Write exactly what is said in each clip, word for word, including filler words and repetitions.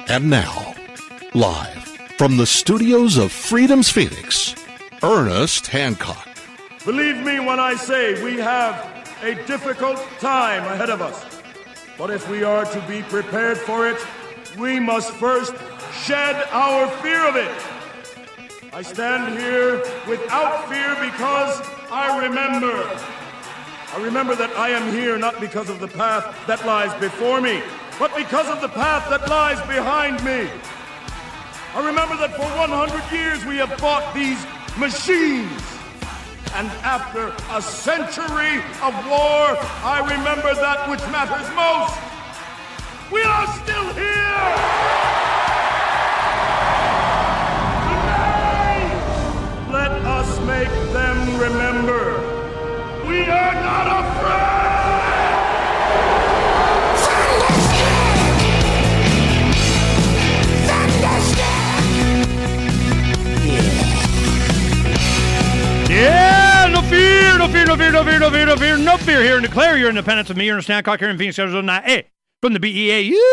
And now, live from the studios of Freedom's Phoenix, Ernest Hancock. Believe me when I say we have a difficult time ahead of us. But if we are to be prepared for it, we must first shed our fear of it. I stand here without fear because I remember. I remember that I am here not because of the path that lies before me, but because of the path that lies behind me. I remember that for one hundred years we have fought these machines. And after a century of war, I remember that which matters most. We are still here! Today, let us make them remember. We are not afraid! Yeah, no fear, no fear, no fear, no fear, no fear, no fear, no fear here. And declare your independence of me, Ernest Hancock, here in Phoenix, Arizona, A, from the B E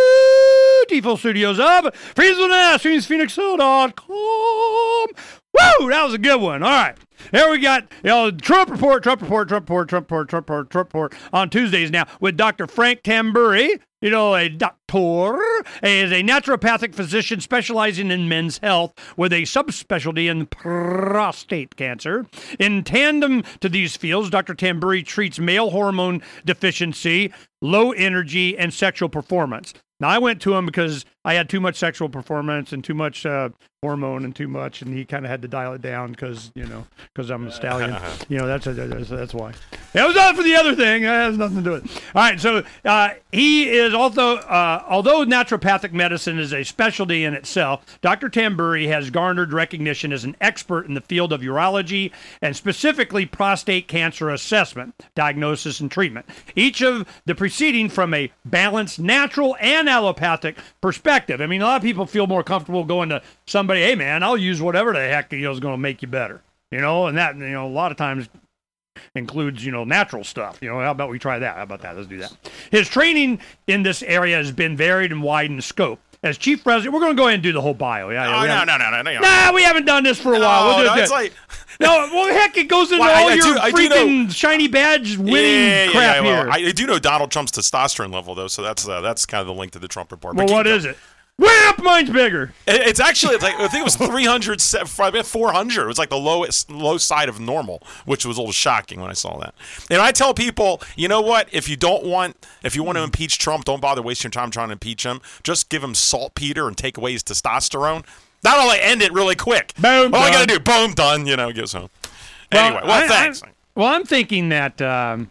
A beautiful studios of Freedom's Phoenix dot com. Woo, that was a good one. All right. Here we got, you know, Trump Report, Trump Report, Trump Report, Trump Report, Trump Report, Trump Report on Tuesdays now with Doctor Frank Tamburri. You know, a doctor is a naturopathic physician specializing in men's health with a subspecialty in prostate cancer. In tandem to these fields, Doctor Tamburri treats male hormone deficiency, low energy, and sexual performance. Now, I went to him because I had too much sexual performance and too much uh, hormone and too much, and he kind of had to dial it down because, you know, because I'm a stallion. You know, that's, a, that's, that's why. It was not for the other thing. It has nothing to do with it. All right, so uh, he is also, uh, although naturopathic medicine is a specialty in itself, Doctor Tamburri has garnered recognition as an expert in the field of urology and specifically prostate cancer assessment, diagnosis, and treatment. Each of the preceding from a balanced natural and allopathic perspective. I mean, a lot of people feel more comfortable going to somebody, hey, man, I'll use whatever the heck, you know, is going to make you better. You know, and that, you know, a lot of times includes, you know, natural stuff. You know, how about we try that? How about that? Let's do that. His training in this area has been varied and wide in scope. As chief president, we're going to go ahead and do the whole bio. Yeah, yeah, oh, no, no, no, no, no, no. Nah, we haven't done this for a no, while. We'll do no, it. It's like... No, well, heck, it goes into well, all I, I your do, I freaking know, shiny badge winning yeah, yeah, crap yeah, well, here. I, I do know Donald Trump's testosterone level, though, so that's uh, that's kind of the link to the Trump report. Well, what is it? Whip, mine's bigger. It, it's actually, it's like, I think it was three hundred, four hundred. It was like the lowest, low side of normal, which was a little shocking when I saw that. And I tell people, you know what? If you don't want, if you want to impeach Trump, don't bother wasting your time trying to impeach him. Just give him saltpeter and take away his testosterone. That'll like, end it really quick. Boom, All done. I got to do, boom, done, you know, goes home. Anyway, well, I, thanks. I, well, I'm thinking that, um,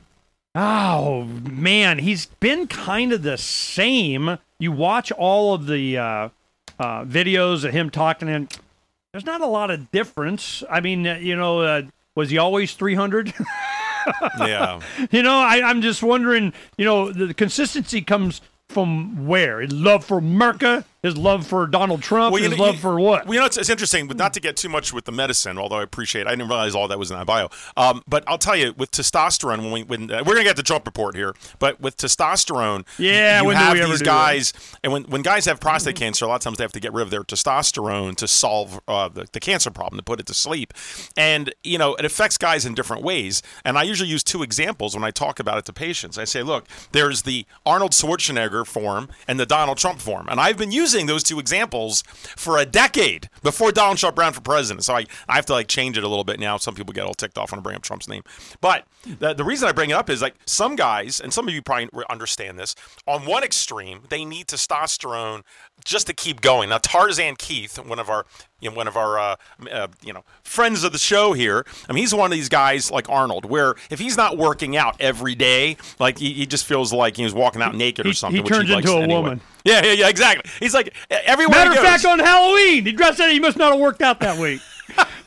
oh, man, he's been kind of the same. You watch all of the uh, uh, videos of him talking, and there's not a lot of difference. I mean, uh, you know, uh, was he always three hundred? Yeah. You know, I, I'm just wondering, you know, the, the consistency comes from where? His love for America, his love for Donald Trump, well, his know, love you, for what? Well, you know, it's, it's interesting, but not to get too much with the medicine, although I appreciate it. I didn't realize all that was in that bio. Um, but I'll tell you, with testosterone, when we when uh, we're going to get the Trump report here, but with testosterone, yeah, you when have do we ever these do guys, that? and when, when guys have prostate cancer, a lot of times they have to get rid of their testosterone to solve uh, the, the cancer problem, to put it to sleep. And, you know, it affects guys in different ways. And I usually use two examples when I talk about it to patients. I say, look, there's the Arnold Schwarzenegger form and the Donald Trump form. And I've been using those two examples for a decade before Donald Trump ran for president. So I, I have to like change it a little bit now. Some people get all ticked off when I bring up Trump's name. But the, the reason I bring it up is like some guys, and some of you probably understand this, on one extreme, they need testosterone just to keep going. Now, Tarzan Keith, one of our you know, one of our uh, uh, you know friends of the show here, I mean, he's one of these guys like Arnold, where if he's not working out every day, like he, he just feels like he was walking out naked he, or something. He which turns he into a anyway. woman. Yeah, yeah, yeah, exactly. He's like everywhere. Matter he of goes, fact, on Halloween, he dressed that. He must not have worked out that week.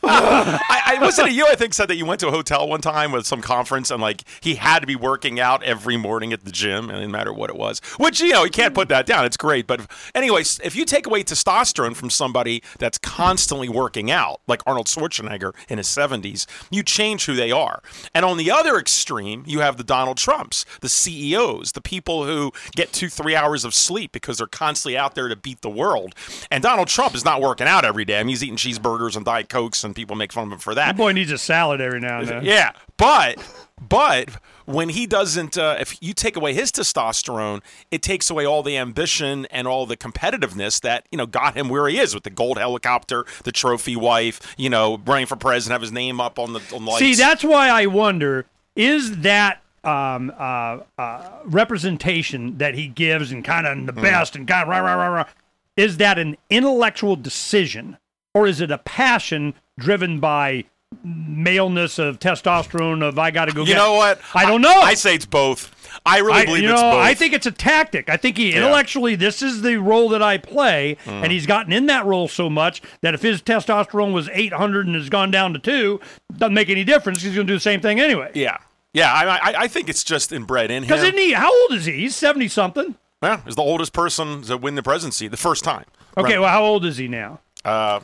I, I wasn't it you, I think, said that you went to a hotel one time with some conference and, like, he had to be working out every morning at the gym, and it didn't matter what it was. Which, you know, you can't put that down. It's great. But anyways, if you take away testosterone from somebody that's constantly working out, like Arnold Schwarzenegger in his seventies, you change who they are. And on the other extreme, you have the Donald Trumps, the C E Os, the people who get two, three hours of sleep because they're constantly out there to beat the world. And Donald Trump is not working out every day. I mean, he's eating cheeseburgers and Diet Cokes, and people make fun of him for that. That boy needs a salad every now and then. Yeah, but but when he doesn't, uh, if you take away his testosterone, it takes away all the ambition and all the competitiveness that, you know, got him where he is with the gold helicopter, the trophy wife, you know, running for president, have his name up on the, on the lights. See, that's why I wonder, is that um, uh, uh, representation that he gives and kind of the best mm. and kind of rah, rah, rah, rah, is that an intellectual decision, or is it a passion driven by maleness of testosterone of I got to go you get... You know what? I don't know. I say it's both. I really I, believe you know, it's both. I think it's a tactic. I think he intellectually, yeah. this is the role that I play, mm. and he's gotten in that role so much that if his testosterone was eight hundred and has gone down to two, doesn't make any difference. He's going to do the same thing anyway. Yeah. Yeah, I, I, I think it's just inbred in him. Because isn't he, how old is he? He's seventy-something. Yeah, he's the oldest person to win the presidency the first time. Okay, right. Well, how old is he now? Uh, oh,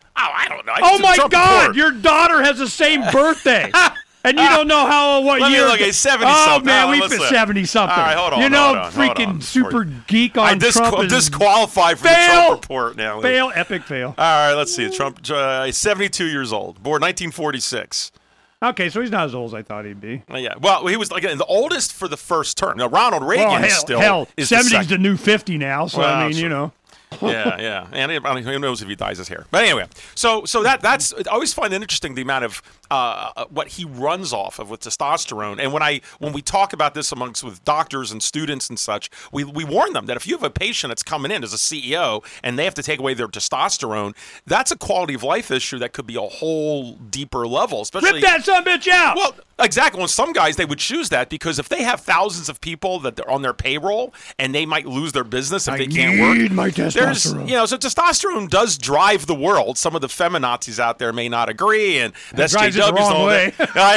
I don't know. I oh, my Trump God, report. Your daughter has the same birthday. And you don't know how what Let year? Me look, he's seventy-something. Oh, man, oh, we've been seventy-something. All right, hold on. You know, hold on, freaking hold on. super geek on I dis- Trump. I'm is disqualified for fail, the Trump report now. Fail, epic fail. All right, let's see. Trump, uh, he's seventy-two years old, born nineteen forty-six. Okay, so he's not as old as I thought he'd be. Uh, yeah, well, he was like the oldest for the first term. Now, Ronald Reagan well, hell, still hell, is seventy's the, the new fifty now, so well, I mean, so, you know. yeah, yeah, and I don't, who knows if he dyes his hair? But anyway, so so that that's I always find it interesting the amount of uh, what he runs off of with testosterone. And when I when we talk about this amongst with doctors and students and such, we we warn them that if you have a patient that's coming in as a C E O and they have to take away their testosterone, that's a quality of life issue that could be a whole deeper level. Especially rip that son bitch out. Well, exactly. Well, some guys they would choose that because if they have thousands of people that they're on their payroll and they might lose their business if I they can't work. need my testosterone. There's, you know, so testosterone does drive the world. Some of the feminazis out there may not agree, and that drives it the wrong way.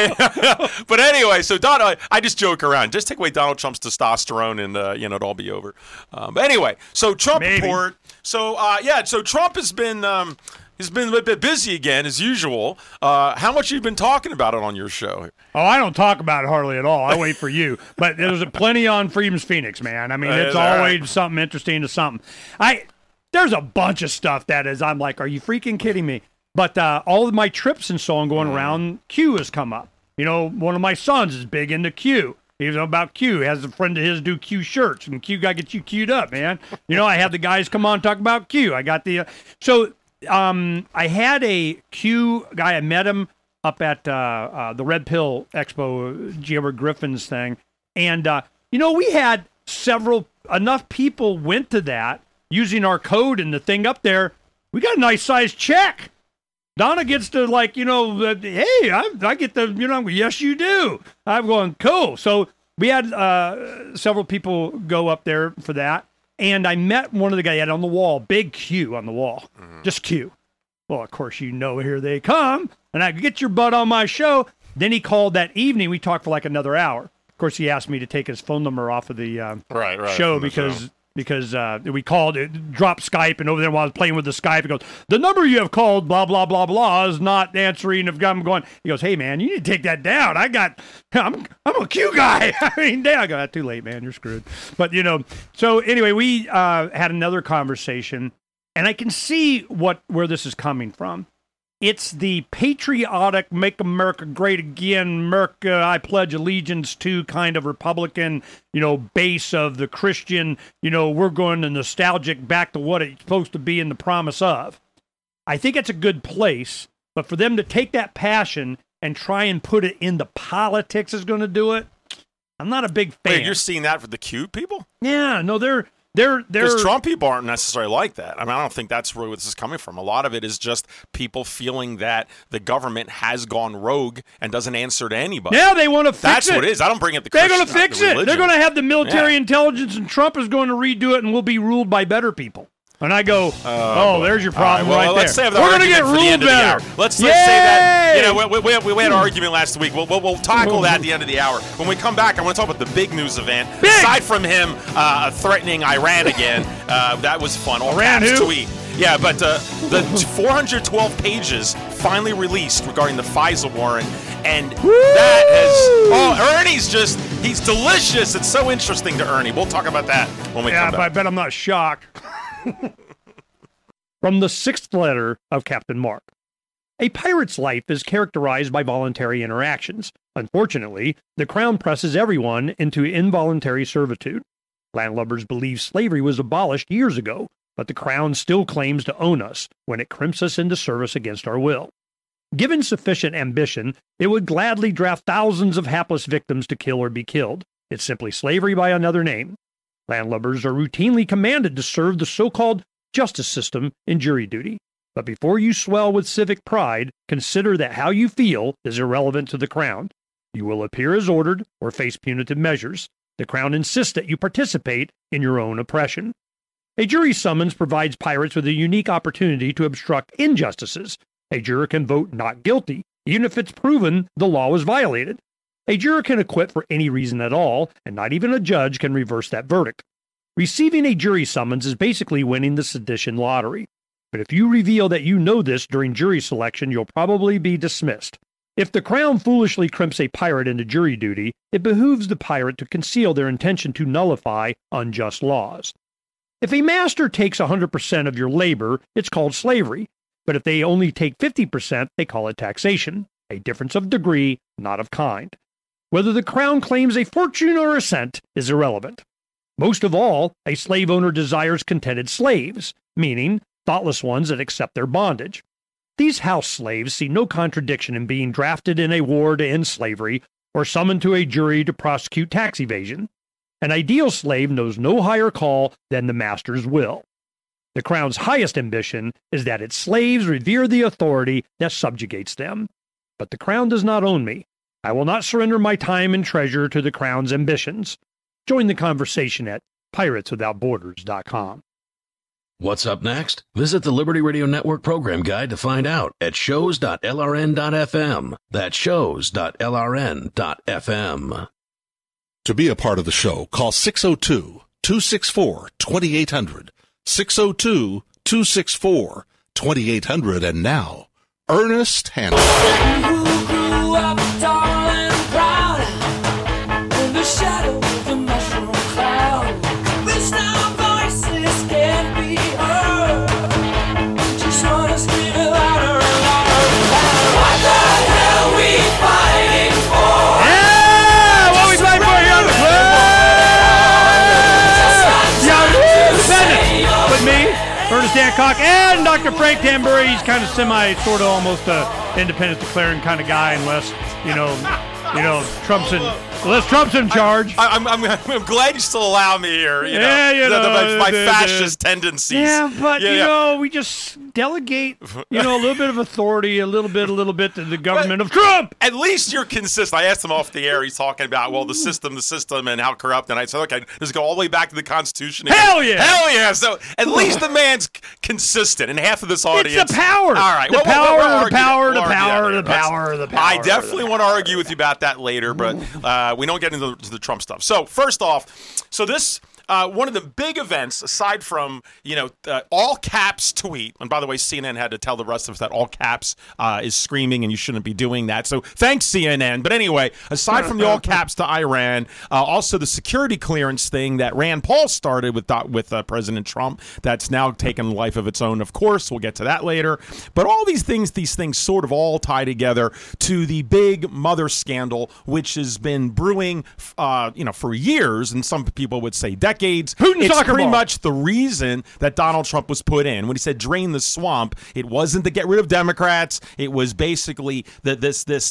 But anyway, so Don, I, I just joke around. Just take away Donald Trump's testosterone, and uh, you know it'll all be over. Um, but anyway, so Trump Maybe. report. So uh, yeah, so Trump has been. Um, He's been a bit busy again, as usual. Uh, how much have you been talking about it on your show? Oh, I don't talk about it hardly at all. I wait for you. But there's plenty on Freedom's Phoenix, man. I mean, it's uh, always right. something interesting to something. I There's a bunch of stuff that is, I'm like, are you freaking kidding me? But uh, all of my trips and so on going mm. around, Q has come up. You know, one of my sons is big into Q. He's about Q. He has a friend of his do Q shirts, and Q got to get you queued up, man. You know, I have the guys come on and talk about Q. I got the... Uh, so... Um, I had a Q guy. I met him up at uh, uh, the Red Pill Expo, Gilbert Griffin's thing, and uh, you know we had several enough people went to that using our code and the thing up there. We got a nice sized check. Donna gets to like you know, uh, hey, I, I get the you know, yes you do. I'm going cool. So we had uh, several people go up there for that. And I met one of the guys he had on the wall, big Q on the wall, mm-hmm. just Q. Well, of course, you know, here they come. And I get your butt on my show. Then he called that evening. We talked for like another hour. Of course, he asked me to take his phone number off of the uh, right, right, show because show. because uh, we called it, dropped Skype. And over there while I was playing with the Skype, he goes, the number you have called, blah, blah, blah, blah, is not answering. If I'm going, he goes, hey, man, you need to take that down. I got, I'm, I'm a Q guy. I mean, damn, I go, that's too late, man. You're screwed. But, you know, so anyway, we uh, had another conversation, and I can see what where this is coming from. It's the patriotic, make America great again, America, I pledge allegiance to kind of Republican, you know, base of the Christian, you know, we're going to nostalgic back to what it's supposed to be in the promise of. I think it's a good place, but for them to take that passion and try and put it into politics is going to do it, I'm not a big fan. Wait, you're seeing that for the Q people? Yeah, no, they're... They're, they're, because Trump people aren't necessarily like that. I mean, I don't think that's really where this is coming from. A lot of it is just people feeling that the government has gone rogue and doesn't answer to anybody. Yeah, they want to fix that's it. That's what it is. I don't bring up the They're going to fix it. They're going to have the military yeah. intelligence, and Trump is going to redo it, and we'll be ruled by better people. And I go, oh, oh there's your problem right, well, right let's there. Save the We're going to get argument for the end ruled of the better. hour. Let's, let's say that. You know, we, we, we had an argument last week. We'll, we'll, we'll tackle that at the end of the hour. When we come back, I want to talk about the big news event. Big. Aside from him uh, threatening Iran again, uh, that was fun. All Iran caps who? tweet. Yeah, but uh, the four hundred twelve pages finally released regarding the FISA warrant, and Woo! that has. Oh, Ernie's just. He's delicious. It's so interesting to Ernie. We'll talk about that when we yeah, come but back. I bet I'm not shocked. From the sixth letter of Captain Mark. A pirate's life is characterized by voluntary interactions. Unfortunately, the Crown presses everyone into involuntary servitude. Landlubbers believe slavery was abolished years ago, but the Crown still claims to own us when it crimps us into service against our will. Given sufficient ambition, it would gladly draft thousands of hapless victims to kill or be killed. It's simply slavery by another name. Landlubbers are routinely commanded to serve the so-called justice system in jury duty. But before you swell with civic pride, consider that how you feel is irrelevant to the Crown. You will appear as ordered or face punitive measures. The Crown insists that you participate in your own oppression. A jury summons provides pirates with a unique opportunity to obstruct injustices. A juror can vote not guilty, even if it's proven the law was violated. A juror can acquit for any reason at all, and not even a judge can reverse that verdict. Receiving a jury summons is basically winning the sedition lottery. But if you reveal that you know this during jury selection, you'll probably be dismissed. If the Crown foolishly crimps a pirate into jury duty, it behooves the pirate to conceal their intention to nullify unjust laws. If a master takes one hundred percent of your labor, it's called slavery. But if they only take fifty percent, they call it taxation, a difference of degree, not of kind. Whether the Crown claims a fortune or a cent is irrelevant. Most of all, a slave owner desires contented slaves, meaning thoughtless ones that accept their bondage. These house slaves see no contradiction in being drafted in a war to end slavery or summoned to a jury to prosecute tax evasion. An ideal slave knows no higher call than the master's will. The Crown's highest ambition is that its slaves revere the authority that subjugates them. But the Crown does not own me. I will not surrender my time and treasure to the Crown's ambitions. Join the conversation at pirates without borders dot com. What's up next? Visit the Liberty Radio Network program guide to find out at shows dot L R N dot F M. That's shows dot L R N dot F M. To be a part of the show, call six oh two, two six four, two eight hundred. six oh two, two six four, two eight hundred. And now, Ernest Hancock. Who grew up tall and proud in the shadow of the mushroom cloud? Reached our voices can't be heard. Just wanna scream it louder and louder and louder. What the hell are we fighting for? Yeah! What are we fighting for here on the club? Yahoo! Independence with me, Ernest Hancock, and Doctor Frank Tambury. He's kind of semi, sort of, almost a independence declaring kind of guy, unless you know, you know, Trump's in, unless Trump's in charge. I, I'm, I'm, I'm glad you still allow me here. You Yeah, know, you the- the- know, my, my the- fascist tendencies. Yeah, but Yeah, you yeah. know, we just delegate, you know, a little bit of authority, a little bit, a little bit to the government of Trump. At least you're consistent. I asked him off the air. He's talking about, well, the system, the system, and how corrupt. And I said, okay, let's go all the way back to the Constitution. Hell yeah. Hell yeah. So at least the man's c- consistent. And half of this audience. It's the power. All right. The well, we'll- power, we'll the argue- power, we'll the argue power, that the later. power, the I power, definitely the want to argue with you about that later, but uh, we don't get into the, to the Trump stuff. So first off, so this. Uh, one of the big events, aside from, you know, uh, all caps tweet, and by the way, C N N had to tell the rest of us that all caps uh, is screaming and you shouldn't be doing that. So thanks, C N N. But anyway, aside from the all caps to Iran, uh, also the security clearance thing that Rand Paul started with with uh, President Trump, that's now taken a life of its own, of course. We'll get to that later. But all these things, these things sort of all tie together to the big mother scandal, which has been brewing, uh, you know, for years, and some people would say decades. Putin It's soccer pretty ball. much the reason that Donald Trump was put in. When he said drain the swamp, it wasn't to get rid of Democrats. It was basically the, this this this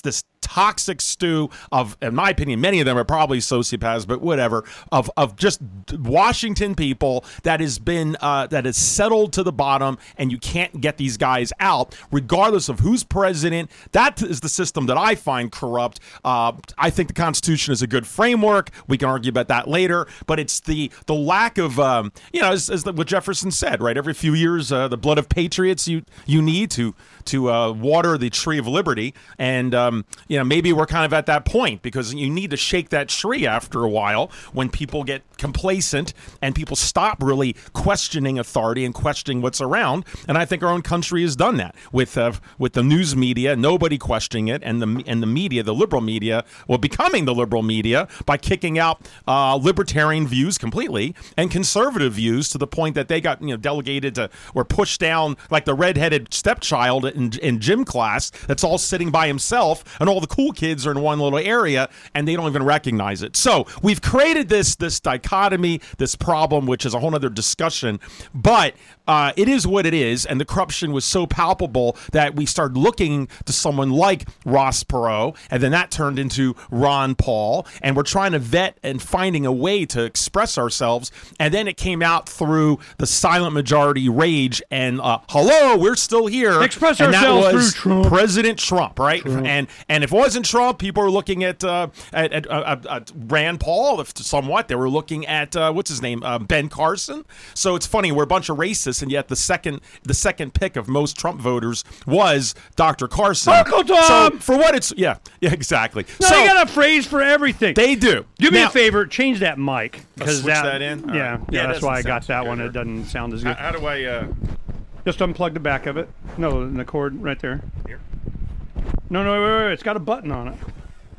toxic stew of, in my opinion, many of them are probably sociopaths, but whatever, of of just Washington people that has been uh, that has settled to the bottom, and you can't get these guys out, regardless of who's president. That is the system that I find corrupt. Uh, I think the Constitution is a good framework. We can argue about that later, but it's the the lack of, um, you know, as, as the, what Jefferson said, right? Every few years, uh, the blood of patriots you you need to to uh, water the tree of liberty, and um, you know, maybe we're kind of at that point because you need to shake that tree after a while when people get complacent and people stop really questioning authority and questioning what's around. And I think our own country has done that with uh, with the news media, nobody questioning it, and the and the media, the liberal media, well, becoming the liberal media by kicking out uh, libertarian views completely and conservative views to the point that they got, you know, delegated to or pushed down like the redheaded stepchild in, in gym class that's all sitting by himself, and all the cool kids are in one little area and they don't even recognize it. So we've created this this dichotomy, this problem, which is a whole other discussion, but uh, it is what it is, and the corruption was so palpable that we started looking to someone like Ross Perot, and then that turned into Ron Paul, and we're trying to vet and finding a way to express ourselves, and then it came out through the silent majority rage, and uh, hello, we're still here. Express and ourselves that was through Trump. President Trump, right? Trump. And and if it wasn't Trump, people were looking at uh, at, at, at, at Rand Paul, if somewhat. They were looking at uh, what's his name, uh, Ben Carson. So it's funny, we're a bunch of racists, and yet the second the second pick of most Trump voters was Doctor Carson. Uncle Tom! So for what it's yeah yeah exactly. No, so they got a phrase for everything. they do. Do me Now- a favor, change that mic. Let's switch that in? All Yeah, right. yeah, Yeah, it that's why I doesn't got sound that too one. good. It doesn't sound as good. How, how do I? Uh, Just unplug the back of it. No, in the cord right there. Here. No, no, wait, wait, wait. It's got a button on it.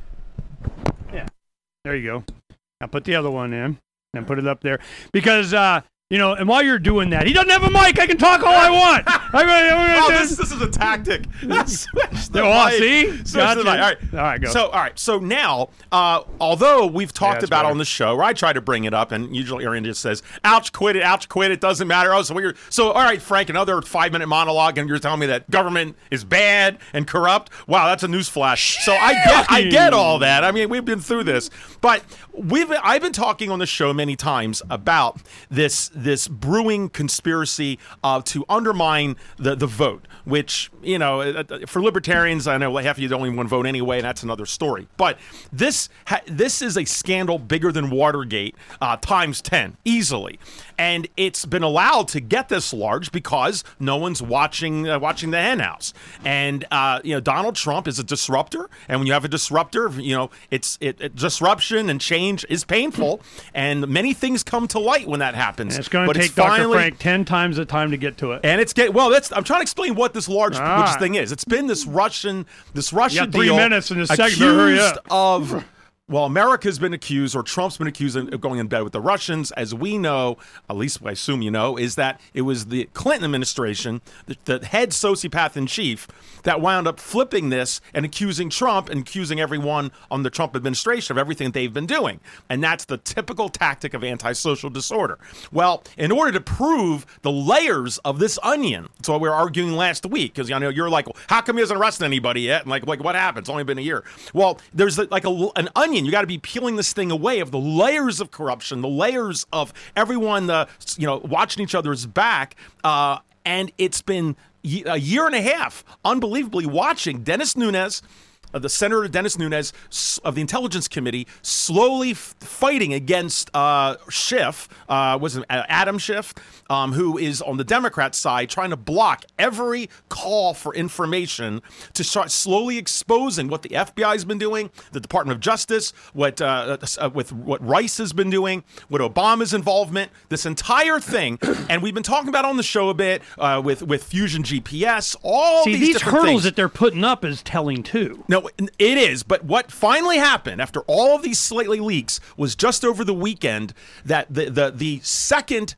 Yeah. There you go. Now put the other one in and put it up there. Because, uh, you know, and while you're doing that, he doesn't have a mic. I can talk all I want. I'm gonna, I'm oh, gonna this, this is a tactic. Switch the Oh, mic. see? Switch Gotcha. the mic. All right. All right, go. So, all right. So now, uh, although we've talked Yeah, it's about better. on the show, where I try to bring it up, and usually Aaron just says, "Ouch, quit it. Ouch, quit it. Doesn't matter." Oh, so we're so all right, Frank. Another five-minute monologue, and you're telling me that government is bad and corrupt. Wow, that's a newsflash. So I get, I get all that. I mean, we've been through this, but we've I've been talking on the show many times about this this brewing conspiracy uh, to undermine the the vote, which, you know, uh, for libertarians, I know half of you don't even want to vote anyway, and that's another story. But this ha- this is a scandal bigger than Watergate uh, times ten, easily. And it's been allowed to get this large because no one's watching uh, watching the henhouse. And uh, you know, Donald Trump is a disruptor, and when you have a disruptor, you know, it's it, it disruption and change is painful, and many things come to light when that happens. And it's going But to take finally, Doctor Frank ten times the time to get to it. and it's get well. That's I'm trying to explain what this large All which right. thing is. It's been this Russian, this Russian got three deal. minutes in this segment, hurry accused up. of. Well, America's been accused, or Trump's been accused of going in bed with the Russians. As we know, at least I assume you know, is that it was the Clinton administration, the, the head sociopath in chief, that wound up flipping this and accusing Trump and accusing everyone on the Trump administration of everything they've been doing. And that's the typical tactic of antisocial disorder. Well, in order to prove the layers of this onion, that's what we were arguing last week, because I know you're like, well, how come he hasn't arrested anybody yet? And like, like what happened? It's only been a year. Well, there's like a, an onion. You got to be peeling this thing away of the layers of corruption, the layers of everyone, uh, you know, watching each other's back. Uh, and it's been y- a year and a half, unbelievably, watching Dennis Nunes, uh, the Senator Dennis Nunes s- of the Intelligence Committee, slowly f- fighting against uh, Schiff, uh, was it Adam Schiff, um, who is on the Democrat side, trying to block every call for information to start slowly exposing what the F B I has been doing, the Department of Justice, what uh, uh, with what Rice has been doing, what Obama's involvement, this entire thing, and we've been talking about it on the show a bit uh, with with Fusion G P S, all See, these, these different hurdles things. that they're putting up is telling too. No, it is. But what finally happened after all of these slightly leaks was just over the weekend that the the, the second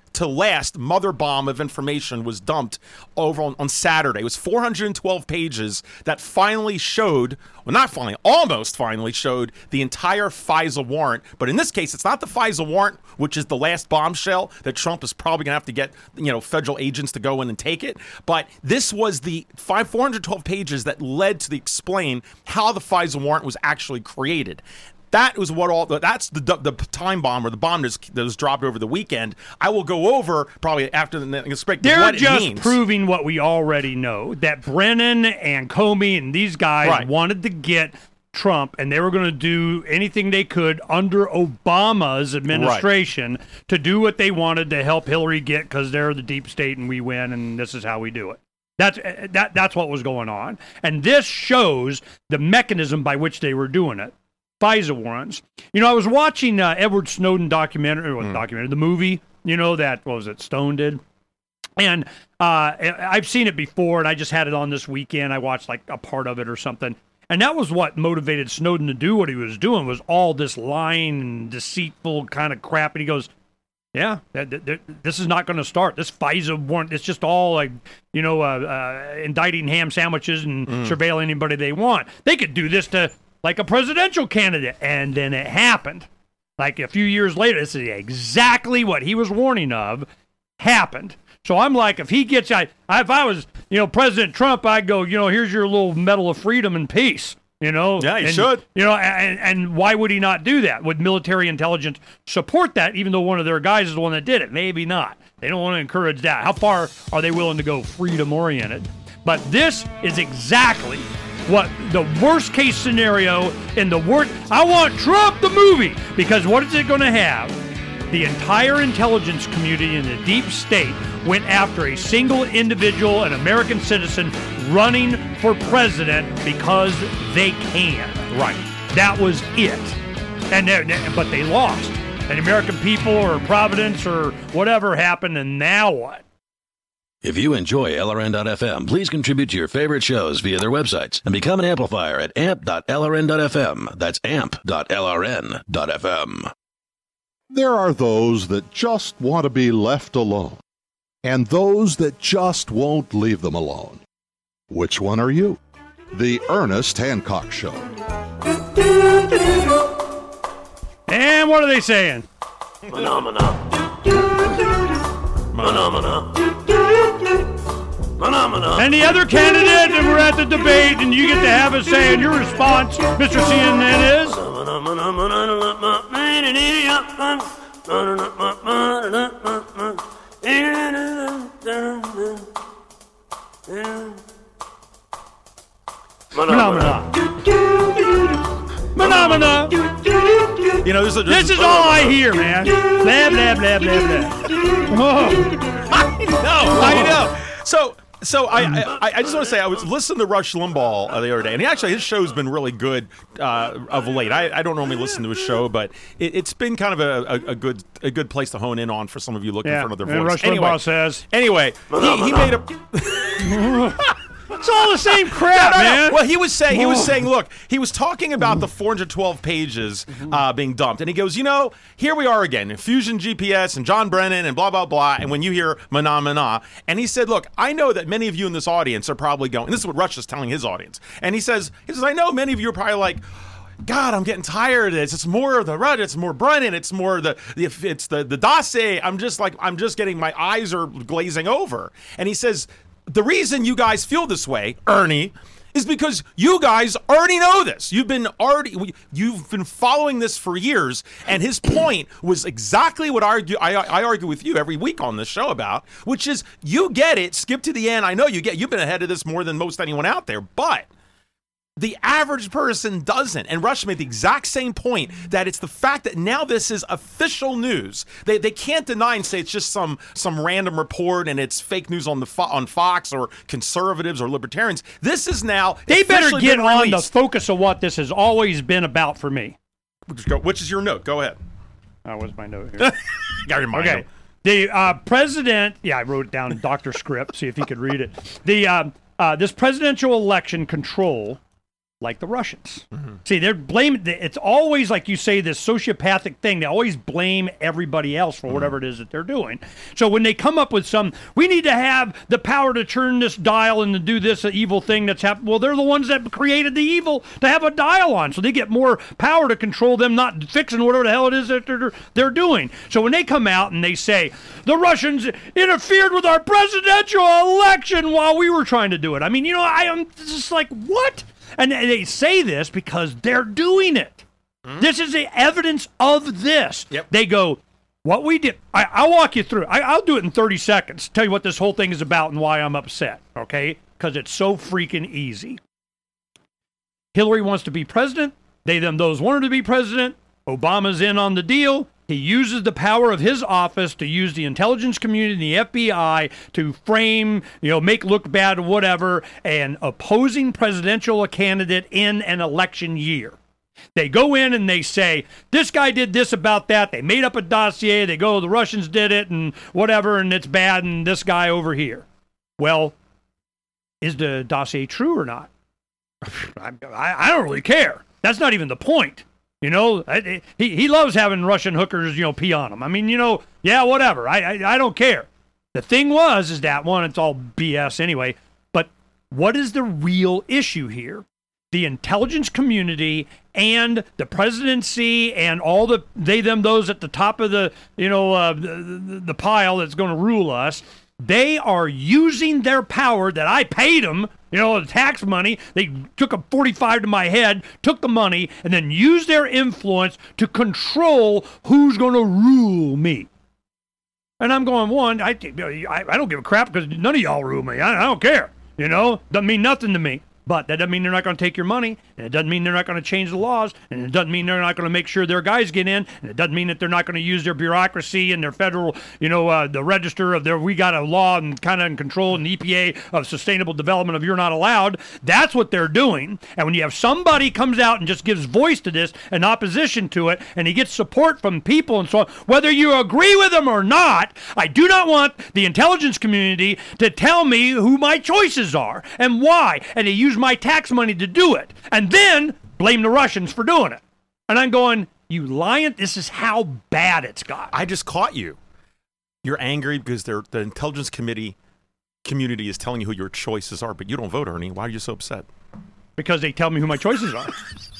to last mother bomb of information was dumped over on, on Saturday. It was four hundred twelve pages that finally showed, well, not finally, almost finally showed the entire FISA warrant. But in this case, it's not the FISA warrant, which is the last bombshell that Trump is probably going to have to get, you know, federal agents to go in and take it. But this was the five, four hundred twelve pages that led to the explain how the FISA warrant was actually created. That was what all that's the the time bomb or the bomb that was dropped over the weekend. I will go over probably after the next break. They're what just it means. proving what we already know, that Brennan and Comey and these guys Right. wanted to get Trump, and they were going to do anything they could under Obama's administration right. to do what they wanted to help Hillary get, because they're the deep state and we win, and this is how we do it. That's that. That's what was going on, and this shows the mechanism by which they were doing it. FISA warrants. You know, I was watching uh, Edward Snowden documentary, or mm. documentary, the movie. You know that what was it? Stone did, and uh, I've seen it before, and I just had it on this weekend. I watched like a part of it or something, and that was what motivated Snowden to do what he was doing, was all this lying and deceitful kind of crap. And he goes, "Yeah, that, that, this is not going to start. This FISA warrant, it's just all like, you know, uh, uh, indicting ham sandwiches and mm. surveilling anybody they want. They could do this to." Like a presidential candidate, and then it happened. Like a few years later, this is exactly what he was warning of happened. So I'm like, if he gets, I, if I was, you know, President Trump, I'd go, you know, here's your little Medal of Freedom and Peace. You know, yeah, he and, should. You know, and, and why would he not do that? Would military intelligence support that? Even though one of their guys is the one that did it, maybe not. They don't want to encourage that. How far are they willing to go freedom oriented? But this is exactly what the worst case scenario in the worst. I want Trump the movie, because what is it going to have? The entire intelligence community in the deep state went after a single individual, an American citizen, running for president because they can. Right. That was it. And but they lost. And the American people or Providence or whatever happened, and now what? If you enjoy L R N dot F M, please contribute to your favorite shows via their websites and become an amplifier at amp dot L R N dot F M. That's amp dot L R N dot F M. There are those that just want to be left alone, and those that just won't leave them alone. Which one are you? The Ernest Hancock Show. And what are they saying? Phenomena. Phenomena. Phenomena. And the other candidate, and we're at the debate, and you get to have a say in your response, Mister C N N, is? Phenomena. Phenomena. You know, there's a, there's this a, is all I hear, man. Blah, blah, blah, blah, blah. Oh. I know, I know. So, so I, I, I just want to say, I was listening to Rush Limbaugh uh, the other day, and he actually, his show's been really good uh, of late. I, I don't normally listen to his show, but it, it's been kind of a, a, a good a good place to hone in on for some of you looking Yeah. for another And voice. Rush Anyway, Limbaugh says, anyway, he, he made a. it's all the same crap, No, no, no. man. Well, he was saying, he was Oh. saying, look, he was talking about the four hundred twelve pages uh, being dumped, and he goes, you know, here we are again, Fusion G P S and John Brennan and blah blah blah, and when you hear mana mana, and he said, look, I know that many of you in this audience are probably going, and this is what Rush is telling his audience, and he says, he says, I know many of you are probably like, God, I'm getting tired of this. It's more of the Rudd. It's more Brennan. It's more the, the it's the the dossier. I'm just like I'm just getting my eyes are glazing over. And he says the reason you guys feel this way, Ernie, is because you guys already know this. You've been already you've been following this for years. And his point was exactly what I argue I, I argue with you every week on this show about, which is you get it. Skip to the end. I know you get. You've been ahead of this more than most anyone out there, but the average person doesn't. And Rush made the exact same point, that it's the fact that now this is official news. They they can't deny and say it's just some some random report and it's fake news on the fo- on Fox or conservatives or libertarians. This is now They better officially get been on the released. focus of what this has always been about for me. Which is your note? Go ahead. That was my note here. Got your mind. Okay. The uh, president, yeah, I wrote it down in Doctor Script, see if he could read it. The um, uh, This presidential election control like the Russians. Mm-hmm. See, they're blaming, it's always like you say, this sociopathic thing. They always blame everybody else for whatever mm-hmm. it is that they're doing. So when they come up with some, we need to have the power to turn this dial and to do this evil thing that's happened. Well, they're the ones that created the evil to have a dial on. So they get more power to control them not fixing whatever the hell it is that they're, they're doing. So when they come out and they say, the Russians interfered with our presidential election while we were trying to do it. I mean, you know, I am just like, what? And they say this because they're doing it. Mm-hmm. This is the evidence of this. Yep. They go, what we did, I, I'll walk you through. I, I'll do it in thirty seconds. Tell you what this whole thing is about and why I'm upset, okay? Because it's so freaking easy. Hillary wants to be president. They, them, those want her to be president. Obama's in on the deal. He uses the power of his office to use the intelligence community and the F B I to frame, you know, make look bad or whatever, an opposing presidential candidate in an election year. They go in and they say, this guy did this about that. They made up a dossier. They go, the Russians did it and whatever, and it's bad, and this guy over here. Well, is the dossier true or not? I, I don't really care. That's not even the point. You know, I, he he loves having Russian hookers, you know, pee on him. I mean, you know, yeah, whatever. I, I I don't care. The thing was, is that one, it's all B S anyway. But what is the real issue here? The intelligence community and the presidency and all the they, them, those at the top of the, you know, uh, the, the, the pile that's going to rule us, they are using their power that I paid them, you know, the tax money. They took a forty-five to my head, took the money, and then used their influence to control who's going to rule me. And I'm going, one, I, I, I don't give a crap because none of y'all rule me. I, I don't care. You know, doesn't mean nothing to me. But that doesn't mean they're not going to take your money, and it doesn't mean they're not going to change the laws, and it doesn't mean they're not going to make sure their guys get in, and it doesn't mean that they're not going to use their bureaucracy and their federal, you know, uh, the register of their, we got a law and kind of in control and the E P A of sustainable development of you're not allowed. That's what they're doing. And when you have somebody comes out and just gives voice to this and opposition to it, and he gets support from people and so on, whether you agree with them or not, I do not want the intelligence community to tell me who my choices are and why, and they use my tax money to do it, and then blame the Russians for doing it. And I'm going, you lying, this is how bad it's got. I just caught you. You're angry because they're, the intelligence committee community is telling you who your choices are, but you don't vote, Ernie. Why are you so upset? Because they tell me who my choices are.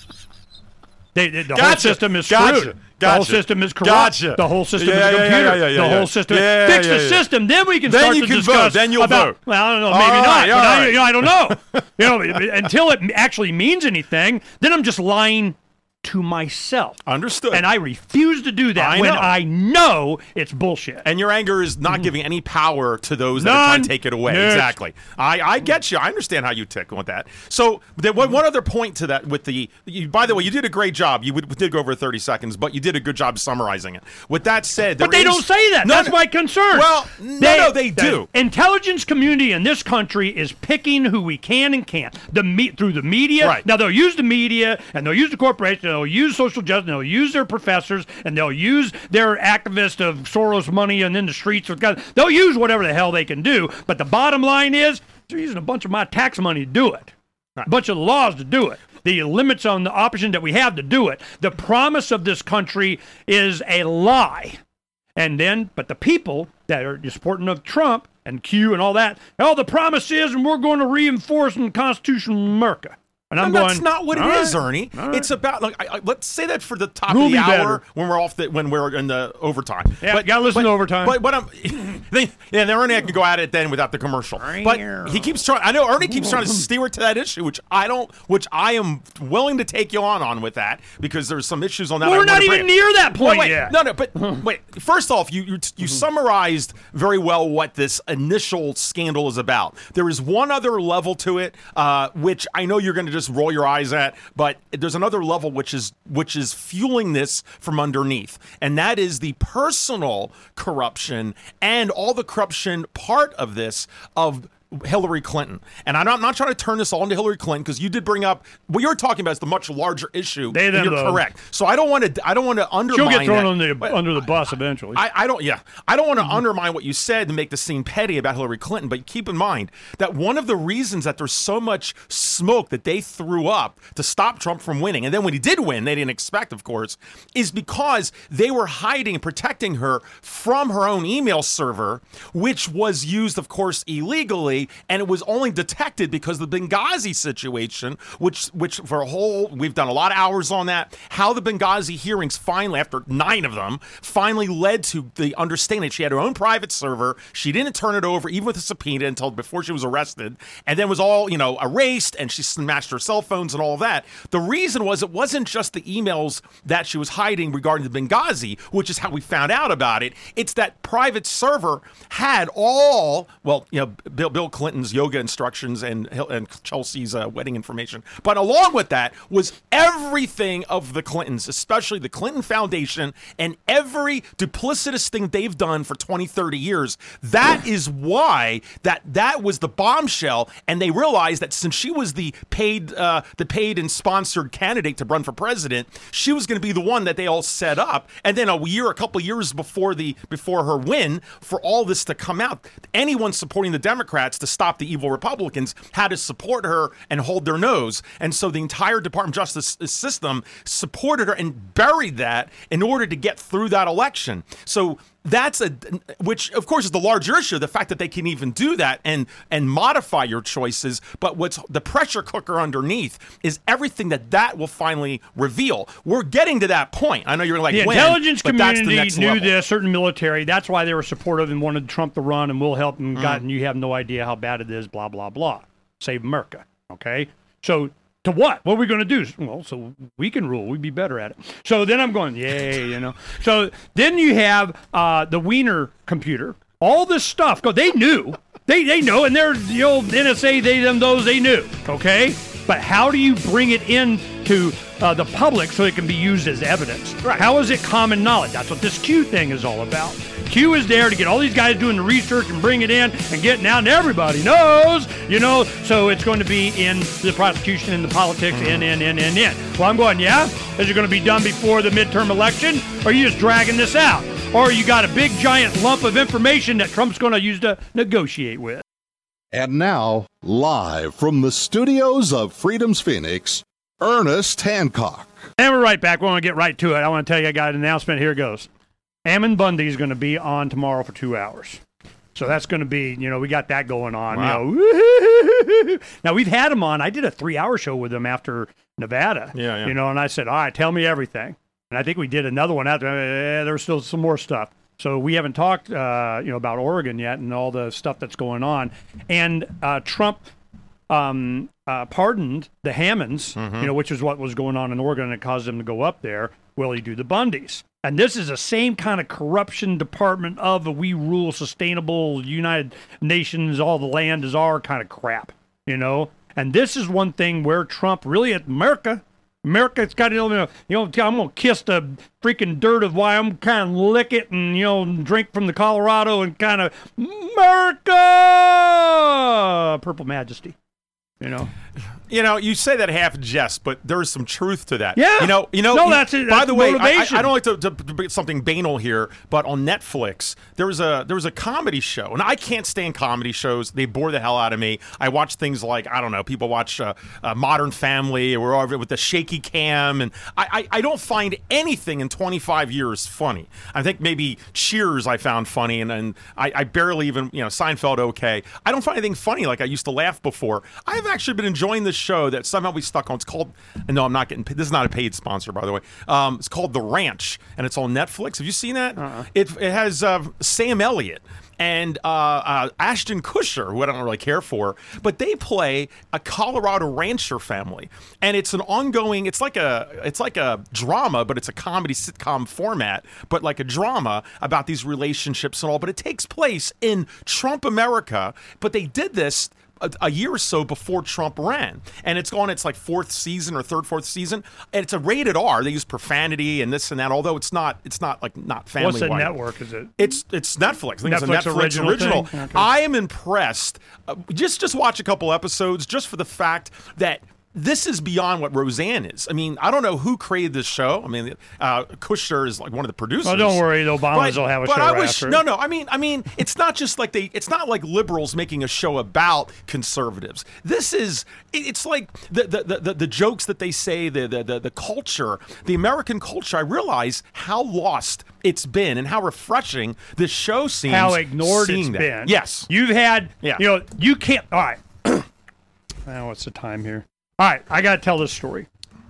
They, they, the gotcha. whole system is screwed. Gotcha. The whole Gotcha. system is corrupt. Gotcha. The whole system yeah, is a yeah, computer. yeah, yeah, yeah, the yeah. whole system. Yeah, Fix yeah, the yeah. system, then we can Then start you to can discuss vote. Then you'll about, vote. Well, I don't know, All maybe right, not. all But I, right. you know, I don't know. You know, until it actually means anything, then I'm just lying to myself. Understood. And I refuse to do that I when know. I know it's bullshit. And your anger is not giving any power to those that None. are trying to take it away. Yes. Exactly. I, I get you. I understand how you tick with that. So there, one, one other point to that with the, you, by the way, you did a great job. You would, did go over thirty seconds, but you did a good job summarizing it. With that said, there But they is- don't say that. No, That's no. my concern. Well, no, no, they do. The intelligence community in this country is picking who we can and can't. The me- through the media. Right. Now they'll use the media and they'll use the corporation. They'll use social justice. And they'll use their professors and they'll use their activists of Soros money and in the streets with guns. They'll use whatever the hell they can do. But the bottom line is they're using a bunch of my tax money to do it. A bunch of the laws to do it. The limits on the option that we have to do it. The promise of this country is a lie. And then, but the people that are supporting of Trump and Q and all that, oh, the promise is, and we're going to reinforce in the Constitution of America. And I'm And going, that's not what it all is, right, Ernie. all right. It's about like I, I, let's say that for the top Rule of the me hour better. when we're off the when we're in the overtime. Yeah, but, gotta listen but, to overtime. But but I'm they, yeah, and Ernie I can go at it then without the commercial. But he keeps trying. I know Ernie keeps trying to steer it to that issue, which I don't. Which I am willing to take you on on with that because there's some issues on that. Well, I we're not wanna even bring. near that point no, wait, yet. No, no, but wait. First off, you you, you summarized very well what this initial scandal is about. There is one other level to it, uh, which I know you're going to just roll your eyes at, but there's another level which is which is fueling this from underneath, and that is the personal corruption and all the corruption part of this of Hillary Clinton. And I'm not, I'm not trying to turn this all into Hillary Clinton, because you did bring up what you're talking about is the much larger issue. They, and them, you're though. correct. So I don't want to I don't want to undermine She'll get thrown that. on the, But under the bus eventually. I, I don't yeah. I don't want to Mm-hmm. undermine what you said to make the scene petty about Hillary Clinton, but keep in mind that one of the reasons that there's so much smoke that they threw up to stop Trump from winning, and then when he did win, they didn't expect, of course, is because they were hiding and protecting her from her own email server, which was used, of course, illegally, and it was only detected because of the Benghazi situation, which which for a whole, we've done a lot of hours on that, how the Benghazi hearings finally, after nine of them, finally led to the understanding that she had her own private server. She didn't turn it over, even with a subpoena, until before she was arrested, and then was all, you know, erased, and she smashed her cell phones and all of that. The reason was it wasn't just the emails that she was hiding regarding the Benghazi, which is how we found out about it. It's that private server had all, well, you know, Bill, Bill Clinton's yoga instructions and, and Chelsea's uh, wedding information. But along with that was everything of the Clintons, especially the Clinton Foundation, and every duplicitous thing they've done for twenty, thirty years. That is why that that was the bombshell. And they realized that since she was the paid, uh, the paid and sponsored candidate to run for president, she was going to be the one that they all set up. And then a year, a couple years before the before her win, for all this to come out, anyone supporting the Democrats to stop the evil Republicans had to support her and hold their nose. And so the entire Department of Justice system supported her and buried that in order to get through that election. So that's a, which of course is the larger issue, the fact that they can even do that and and modify your choices. But what's the pressure cooker underneath is everything that that will finally reveal. We're getting to that point. I know you're like, the when, intelligence but that's the community next knew level. this, certain military. That's why they were supportive and wanted Trump to run, and we'll help him. Mm. God, and you have no idea how bad it is. Blah blah blah. Save America. Okay, so. To what? What are we going to do? Well, so we can rule. We'd be better at it. So then I'm going, yay, you know. So then you have uh, the Wiener computer. All this stuff. Go. They knew. They they know, and they're, you know, N S A, they, them, those, they knew. Okay? But how do you bring it into uh, the public so it can be used as evidence? Right. How is it common knowledge? That's what this Q thing is all about. Q is there to get all these guys doing the research and bring it in and getting out, and everybody knows, you know, so it's going to be in the prosecution and the politics, in, in, in, in, in. Well, I'm going, yeah? Is it going to be done before the midterm election, or are you just dragging this out? Or you got a big, giant lump of information that Trump's going to use to negotiate with? And now, live from the studios of Freedom's Phoenix, Ernest Hancock. And we're right back. We want to get right to it. I want to tell you, I got an announcement. Here it goes. Ammon Bundy is going to be on tomorrow for two hours. So that's going to be, you know, we got that going on. Wow. You know, now, we've had him on. I did a three-hour show with him after Nevada. Yeah, yeah. You know, and I said, all right, tell me everything. And I think we did another one after. Eh, there was still some more stuff. So we haven't talked, uh, you know, about Oregon yet and all the stuff that's going on. And uh, Trump um, uh, pardoned the Hammonds, Mm-hmm. you know, which is what was going on in Oregon and it caused them to go up there. Will he do the Bundys? And this is the same kind of corruption department of a we rule sustainable United Nations, all the land is our kind of crap, you know? And this is one thing where Trump really, at America, America's got to, you know, I'm going to kiss the freaking dirt of why I'm kind of lick it and, you know, drink from the Colorado and kind of, America! Purple Majesty, you know? You know, you say that half in jest, but there is some truth to that. Yeah. You know, you know. No, you- that's it. By That's the way, I, I, motivation. I don't like to, to, to bring something banal here, but on Netflix there was a there was a comedy show, and I can't stand comedy shows. They bore the hell out of me. I watch things like, I don't know, people watch uh, uh, Modern Family or whatever with the shaky cam, and I, I I don't find anything in twenty-five years funny. I think maybe Cheers I found funny, and and I, I barely even, you know, Seinfeld okay. I don't find anything funny like I used to laugh before. I've actually been enjoying this show that somehow we stuck on. It's called, no, I'm not getting paid. This is not a paid sponsor, by the way. Um, it's called The Ranch, and it's on Netflix. Have you seen that? Uh-uh. It, it has uh, Sam Elliott and uh, uh, Ashton Kutcher, who I don't really care for, but they play a Colorado rancher family, and it's an ongoing. It's like a it's like a drama, but it's a comedy sitcom format, but like a drama about these relationships and all. But it takes place in Trump America. But they did this a, a year or so before Trump ran, and it's on its like fourth season or third, fourth season. And it's a rated R. They use profanity and this and that. Although it's not, it's not like not family. What's the wide. network? Is it? It's it's Netflix. I think Netflix it's a Netflix original original. thing? Okay. I am impressed. Uh, just just watch a couple episodes just for the fact that this is beyond what Roseanne is. I mean, I don't know who created this show. I mean, uh, Kushner is like one of the producers. Oh, don't worry, the Obamas but, will have a but show I wish, after it. No, no. I mean, I mean, it's not just like they. It's not like liberals making a show about conservatives. This is. It, it's like the the, the the the jokes that they say. The, the the the culture, the American culture. I realize how lost it's been and how refreshing this show seems. How ignored it's seeing that. been. Yes, You've had. Yeah. You know, you can't. All right. Now, what's the time here? All right, I got to tell this story.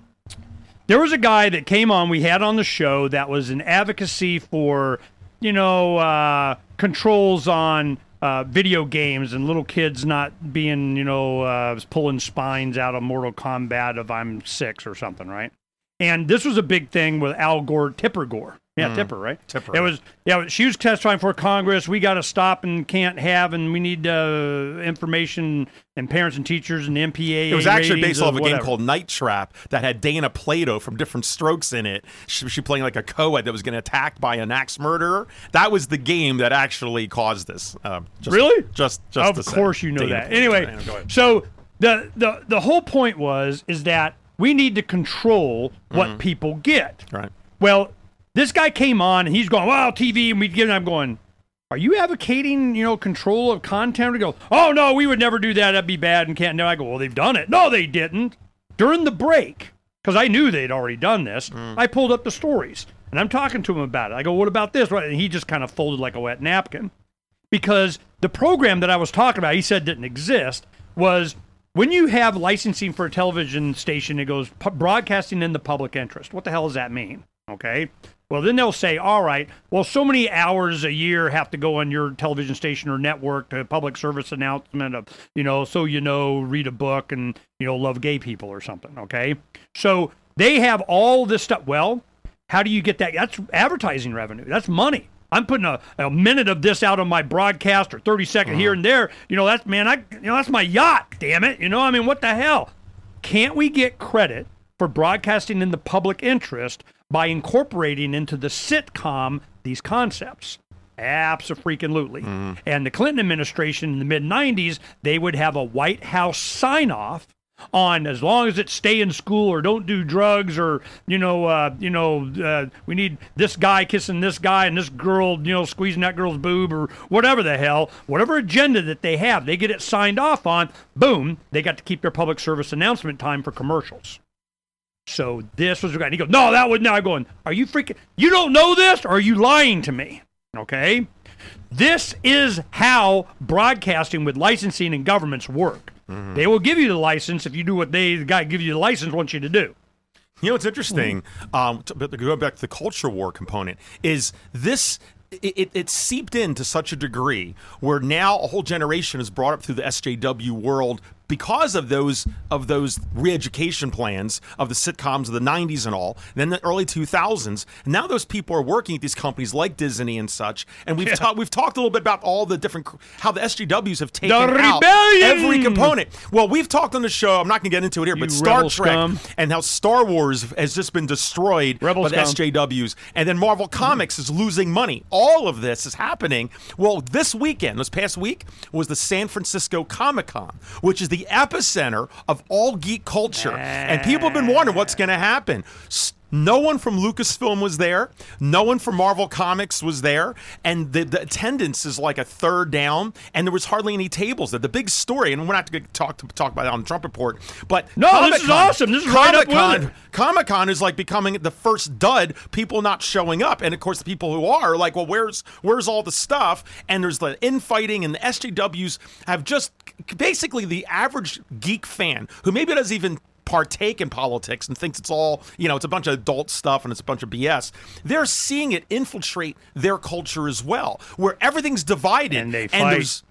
There was a guy that came on, we had on the show, that was an advocacy for, you know, uh, controls on uh, video games and little kids not being, you know, uh, pulling spines out of Mortal Kombat if I'm six or something, right? And this was a big thing with Al Gore, Tipper Gore. Yeah, mm. Tipper, right? Tipper. It was. Yeah, she was testifying for Congress. We got to stop and can't have, and we need uh, information and parents and teachers and M P A A. It was actually based off of a whatever. game called Night Trap that had Dana Plato from Different Strokes in it. She, she playing like a co-ed that was getting attacked by an axe murderer. That was the game that actually caused this. Uh, just, Really? Just, just of to course say. you know Dana that. Plato. Anyway, Dana, go ahead. so the the the whole point was is that we need to control what Mm-hmm. people get. Right. Well, this guy came on and he's going, well, T V, and we give. And I'm going, are you advocating, you know, control of content? We go, oh no, we would never do that. That'd be bad and can't. No, I go, well, they've done it. No, they didn't. During the break, because I knew they'd already done this, Mm. I pulled up the stories and I'm talking to him about it. I go, what about this? And he just kind of folded like a wet napkin, because the program that I was talking about, he said didn't exist, was when you have licensing for a television station, it goes pu- broadcasting in the public interest. What the hell does that mean? Okay. Well, then they'll say, all right, well, so many hours a year have to go on your television station or network to public service announcement of, you know, so you know, read a book and, you know, love gay people or something, okay? So they have all this stuff. Well, how do you get that? That's advertising revenue. That's money. I'm putting a, a minute of this out on my broadcast or thirty second here and there. You know, that's, man, I, you know, that's my yacht, damn it. You know, I mean, what the hell? Can't we get credit for broadcasting in the public interest by incorporating into the sitcom these concepts? Abso-freaking-lutely. Mm. And the Clinton administration in the mid nineties, they would have a White House sign-off on as long as it's stay in school or don't do drugs or, you know, uh, you know, uh, we need this guy kissing this guy and this girl, you know, squeezing that girl's boob or whatever the hell, whatever agenda that they have, they get it signed off on, boom, they got to keep their public service announcement time for commercials. So this was the guy. And he goes, no, that would not. I'm going, are you freaking, you don't know this or are you lying to me? Okay. This is how broadcasting with licensing and governments work. Mm-hmm. They will give you the license if you do what they, the guy gives you the license wants you to do. You know what's interesting, um, to, to go back to the culture war component, is this, it, it, it seeped in to such a degree where now a whole generation is brought up through the S J W world because of those of those re-education plans of the sitcoms of the nineties and all, and then the early two thousands. Now those people are working at these companies like Disney and such, and we've yeah. ta- we've talked a little bit about all the different how the S J Ws have taken the out rebellion! every component. Well, we've talked on the show. I'm not going to get into it here, you but Star Trek scum. and how Star Wars has just been destroyed Rebel by the scum. S J Ws, and then Marvel Comics is losing money. All of this is happening. Well, this weekend, this past week, was the San Francisco Comic-Con, which is the epicenter of all geek culture. And people have been wondering what's going to happen. No one from Lucasfilm was there. No one from Marvel Comics was there. And the, the attendance is like a third down. And there was hardly any tables there. The big story, and we're not going to talk to talk about it on the Trump Report, but no, Comic-Con, this is awesome. This is right up with it. Comic-Con is like becoming the first dud, people not showing up. And of course, the people who are, are like, well, where's where's all the stuff? And there's the infighting, and the S J Ws have just basically the average geek fan who maybe doesn't even partake in politics and thinks it's all, you know, it's a bunch of adult stuff and it's a bunch of B S. They're seeing it infiltrate their culture as well, where everything divided. And they and fight. there's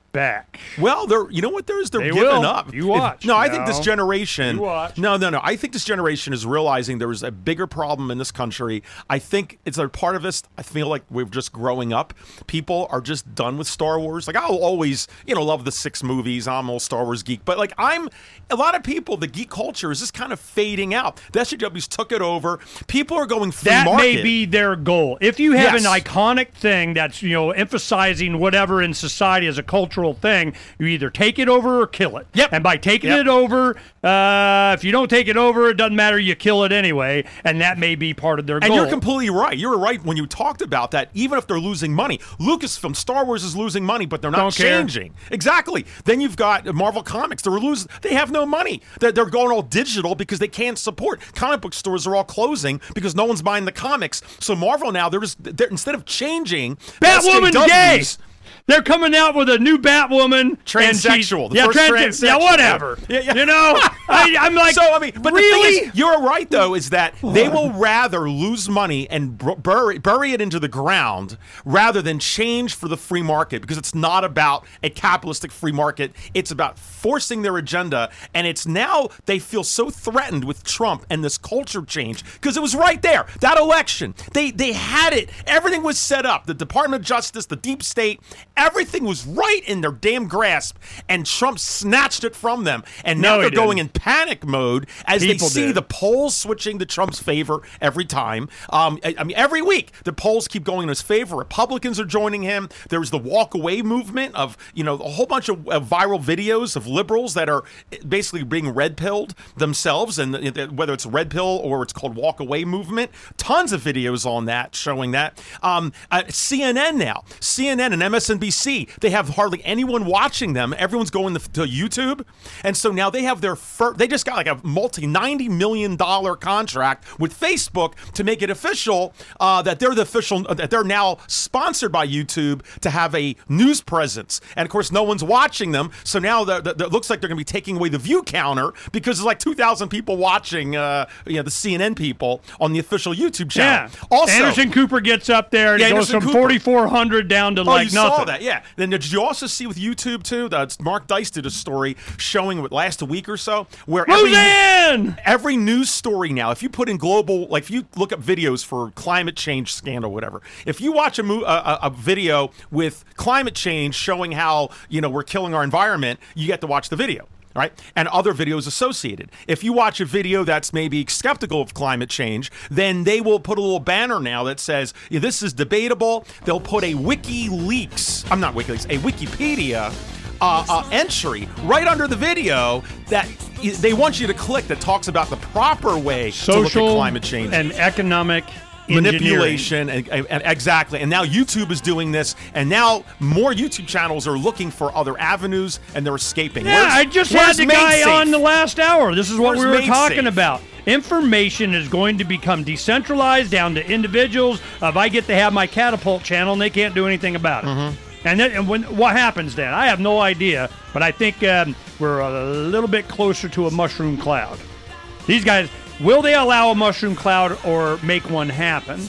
back. Well, they're you know what they're they're They giving will. up. You watch. If, no, I think this No. generation. You watch. No, no, no. I think this generation is realizing there is a bigger problem in this country. I think it's a part of us. I feel like we're just growing up. People are just done with Star Wars. Like I'll always, you know, love the six movies. I'm a Star Wars geek, but like I'm a lot of people. The geek culture is just kind of fading out. The S J Ws took it over. People are going free That market. may be their goal. If you have Yes. an iconic thing that's, you know, emphasizing whatever in society as a cultural thing, you either take it over or kill it. Yep. And by taking Yep. it over, uh, if you don't take it over, it doesn't matter. You kill it anyway. And that may be part of their And goal. you're completely right. You were right when you talked about that. Even if they're losing money, Lucasfilm, Star Wars is losing money, but they're not Don't care. changing. Exactly. Then you've got Marvel Comics. They're losing. They have no money. They're, they're going all digital because they can't support. Comic book stores are all closing because no one's buying the comics. So Marvel now, they're just they're, instead of changing, Batwoman's S J gay. Ws They're coming out with a new Batwoman. and she's- Transsexual. The yeah, first trans- Yeah, transsexual. whatever. Yeah, yeah. You know, I, I'm like, so I mean, but really? the thing is, you're right though, is that they will rather lose money and bur- bury bury it into the ground rather than change for the free market, because it's not about a capitalistic free market. It's about forcing their agenda, and it's now they feel so threatened with Trump and this culture change because it was right there. That election, they they had it. Everything was set up. The Department of Justice, the deep state, everything was right in their damn grasp, and Trump snatched it from them. And now No, he they're going didn't. in panic mode as People they see did. the polls switching to Trump's favor every time. Um, I, I mean, every week the polls keep going in his favor. Republicans are joining him. There's the walk away movement of, you know, a whole bunch of uh, viral videos of liberals that are basically being red pilled themselves, and uh, whether it's red pill or it's called walk away movement. Tons of videos on that showing that. Um, uh, C N N now, C N N and M S N B C, they have hardly anyone watching them. Everyone's going to, to YouTube, and so now they have their first. They just got like a multi ninety million dollar contract with Facebook to make it official uh, that they're the official uh, that they're now sponsored by YouTube to have a news presence. And of course, no one's watching them, so now the, the, it looks like they're going to be taking away the view counter because there's like two thousand people watching, uh, you know, the C N N people on the official YouTube channel. Yeah. Also, Anderson Cooper gets up there and Yeah, it goes Anderson from Cooper. forty-four hundred down to Oh, like you nothing. saw that, yeah. Then did you also see with YouTube too? That's Mark Dice did a story showing what last week or so where every, Roseanne! every news story now, if you put in global, like if you look up videos for climate change scandal, whatever, if you watch a, mo- a, a video with climate change showing how, you know, we're killing our environment, you get to watch the video. Right? And other videos associated. If you watch a video that's maybe skeptical of climate change, then they will put a little banner now that says, yeah, this is debatable. They'll put a WikiLeaks, I'm not WikiLeaks, a Wikipedia uh, uh, entry right under the video that they want you to click that talks about the proper way to look Social at climate change. and economic engineering. Manipulation and, and, and exactly, and now YouTube is doing this, and now more YouTube channels are looking for other avenues, and they're escaping. Yeah, Where's- I just where's had the Made guy Safe? on the last hour. This is what Where's we were Made talking Safe? about. Information is going to become decentralized down to individuals. If I get to have my catapult channel and they can't do anything about it. Mm-hmm. And then and when what happens then? I have no idea, but I think um, we're a little bit closer to a mushroom cloud. These guys, will they allow a mushroom cloud or make one happen?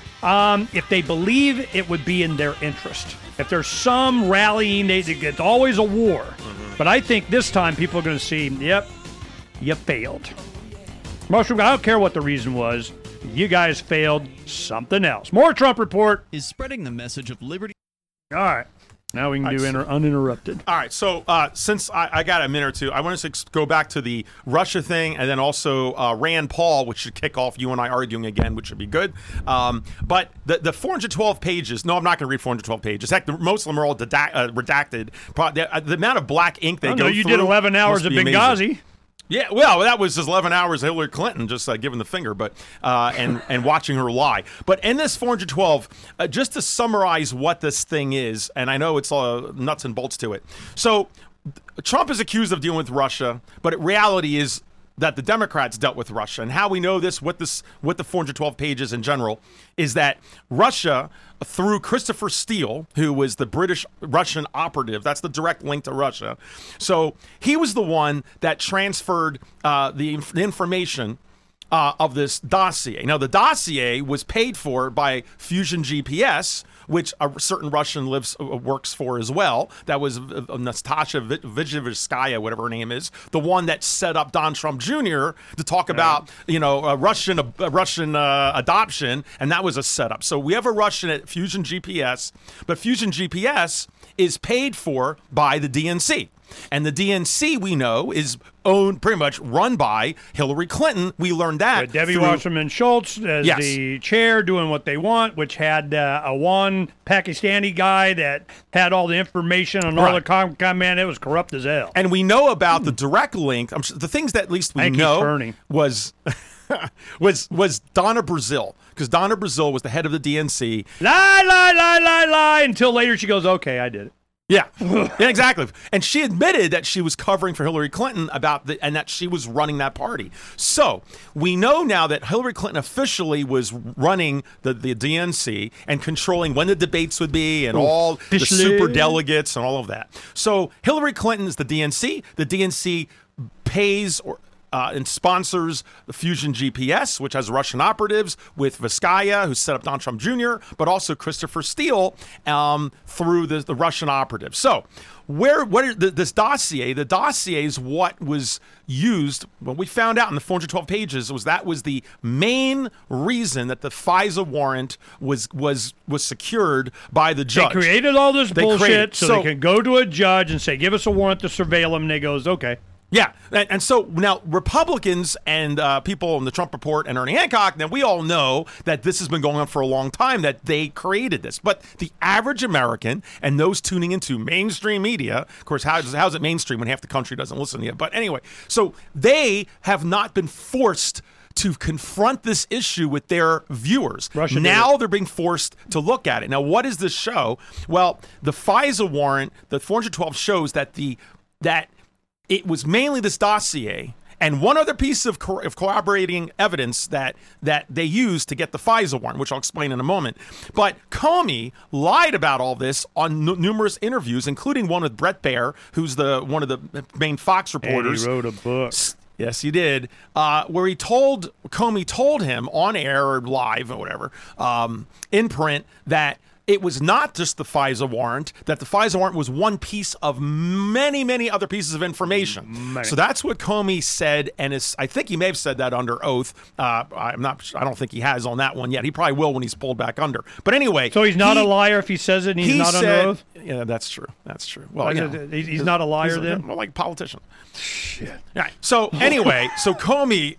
Um, if they believe it would be in their interest. If there's some rallying, they, it's always a war. Mm-hmm. But I think this time people are going to see, yep, you failed. Mushroom, I don't care what the reason was. You guys failed something else. More Trump Report. Is spreading the message of liberty. All right. Now we can do inter- uninterrupted. All right, so uh, since I, I got a minute or two, I want to ex- go back to the Russia thing, and then also uh, Rand Paul, which should kick off you and I arguing again, which would be good. Um, but the, the four hundred twelve pages, no, I'm not going to read four hundred twelve pages. Heck, the, most of them are all dedac- uh, redacted. Pro- the, uh, the amount of black ink they I go know you through did eleven hours must of be amazing. Benghazi. Yeah, well, that was just eleven hours of Hillary Clinton just uh, giving the finger, but uh, and and watching her lie. But in this four hundred twelve, uh, just to summarize what this thing is, and I know it's uh, nuts and bolts to it. So Trump is accused of dealing with Russia, but reality is that the Democrats dealt with Russia. And how we know this, what this, what the four hundred twelve pages in general, is that Russia, through Christopher Steele, who was the British Russian operative, that's the direct link to Russia. So he was the one that transferred uh, the, inf- the information uh, of this dossier. Now, the dossier was paid for by Fusion G P S, which a certain Russian lives uh, works for as well. That was uh, Nastasha Vizhevskaya, whatever her name is, the one that set up Don Trump Junior to talk about, you know, uh, Russian uh, Russian uh, adoption, and that was a setup. So we have a Russian at Fusion G P S, but Fusion G P S is paid for by the D N C. And the D N C, we know, is owned, pretty much run by Hillary Clinton. We learned that. With Debbie through, Wasserman Schultz as Yes. the chair doing what they want, which had uh, a one Pakistani guy that had all the information on all Right. the com, com man. It was corrupt as hell. And we know about the direct link. I'm sure, the things that at least we I think he's know turning. was was was Donna Brazil, because Donna Brazil was the head of the D N C. Lie, lie, lie, lie, lie, until later she goes, okay, I did it. Yeah, yeah, exactly. And she admitted that she was covering for Hillary Clinton about the, and that she was running that party. So we know now that Hillary Clinton officially was running the, the D N C and controlling when the debates would be and all the Officially. super delegates and all of that. So Hillary Clinton is the D N C. The D N C pays or Uh, and sponsors the Fusion G P S, which has Russian operatives with Vizhskaya, who set up Donald Trump Junior, but also Christopher Steele um, through the, the Russian operatives. So, where what are the, this dossier? The dossier is what was used. What we found out in the four hundred twelve pages was that was the main reason that the FISA warrant was was was secured by the They judge. created all this They bullshit created- so, so- they can go to a judge and say, give us a warrant to surveil him. And they goes, okay. Yeah, and, and so now Republicans and uh, people in the Trump Report and Ernie Hancock, now we all know that this has been going on for a long time, that they created this. But the average American and those tuning into mainstream media, of course, how, how's it mainstream when half the country doesn't listen to you? But anyway, so they have not been forced to confront this issue with their viewers. Russia did now it. they're being forced to look at it. Now, what does this show? Well, the FISA warrant, the four hundred twelve shows that the that it was mainly this dossier and one other piece of, co- of corroborating evidence that that they used to get the FISA warrant, which I'll explain in a moment. But Comey lied about all this on n- numerous interviews, including one with Brett Baer, who's the one of the main Fox And reporters. he wrote a book. Yes, he did. Uh, where he told Comey told him on air or live or whatever, um, in print, that it was not just the FISA warrant, that the FISA warrant was one piece of many, many other pieces of information. Many. So that's what Comey said, and it's, I think he may have said that under oath. Uh, I'm not. I don't think he has on that one yet. He probably will when he's pulled back under. But anyway, So he's not he- a liar if he says it and he's he not said, under oath? Yeah, that's true. That's true. Well, Why is you it- know, he's- he's not a liar he's then? Well, like a politician. Shit. Right. So anyway, so Comey.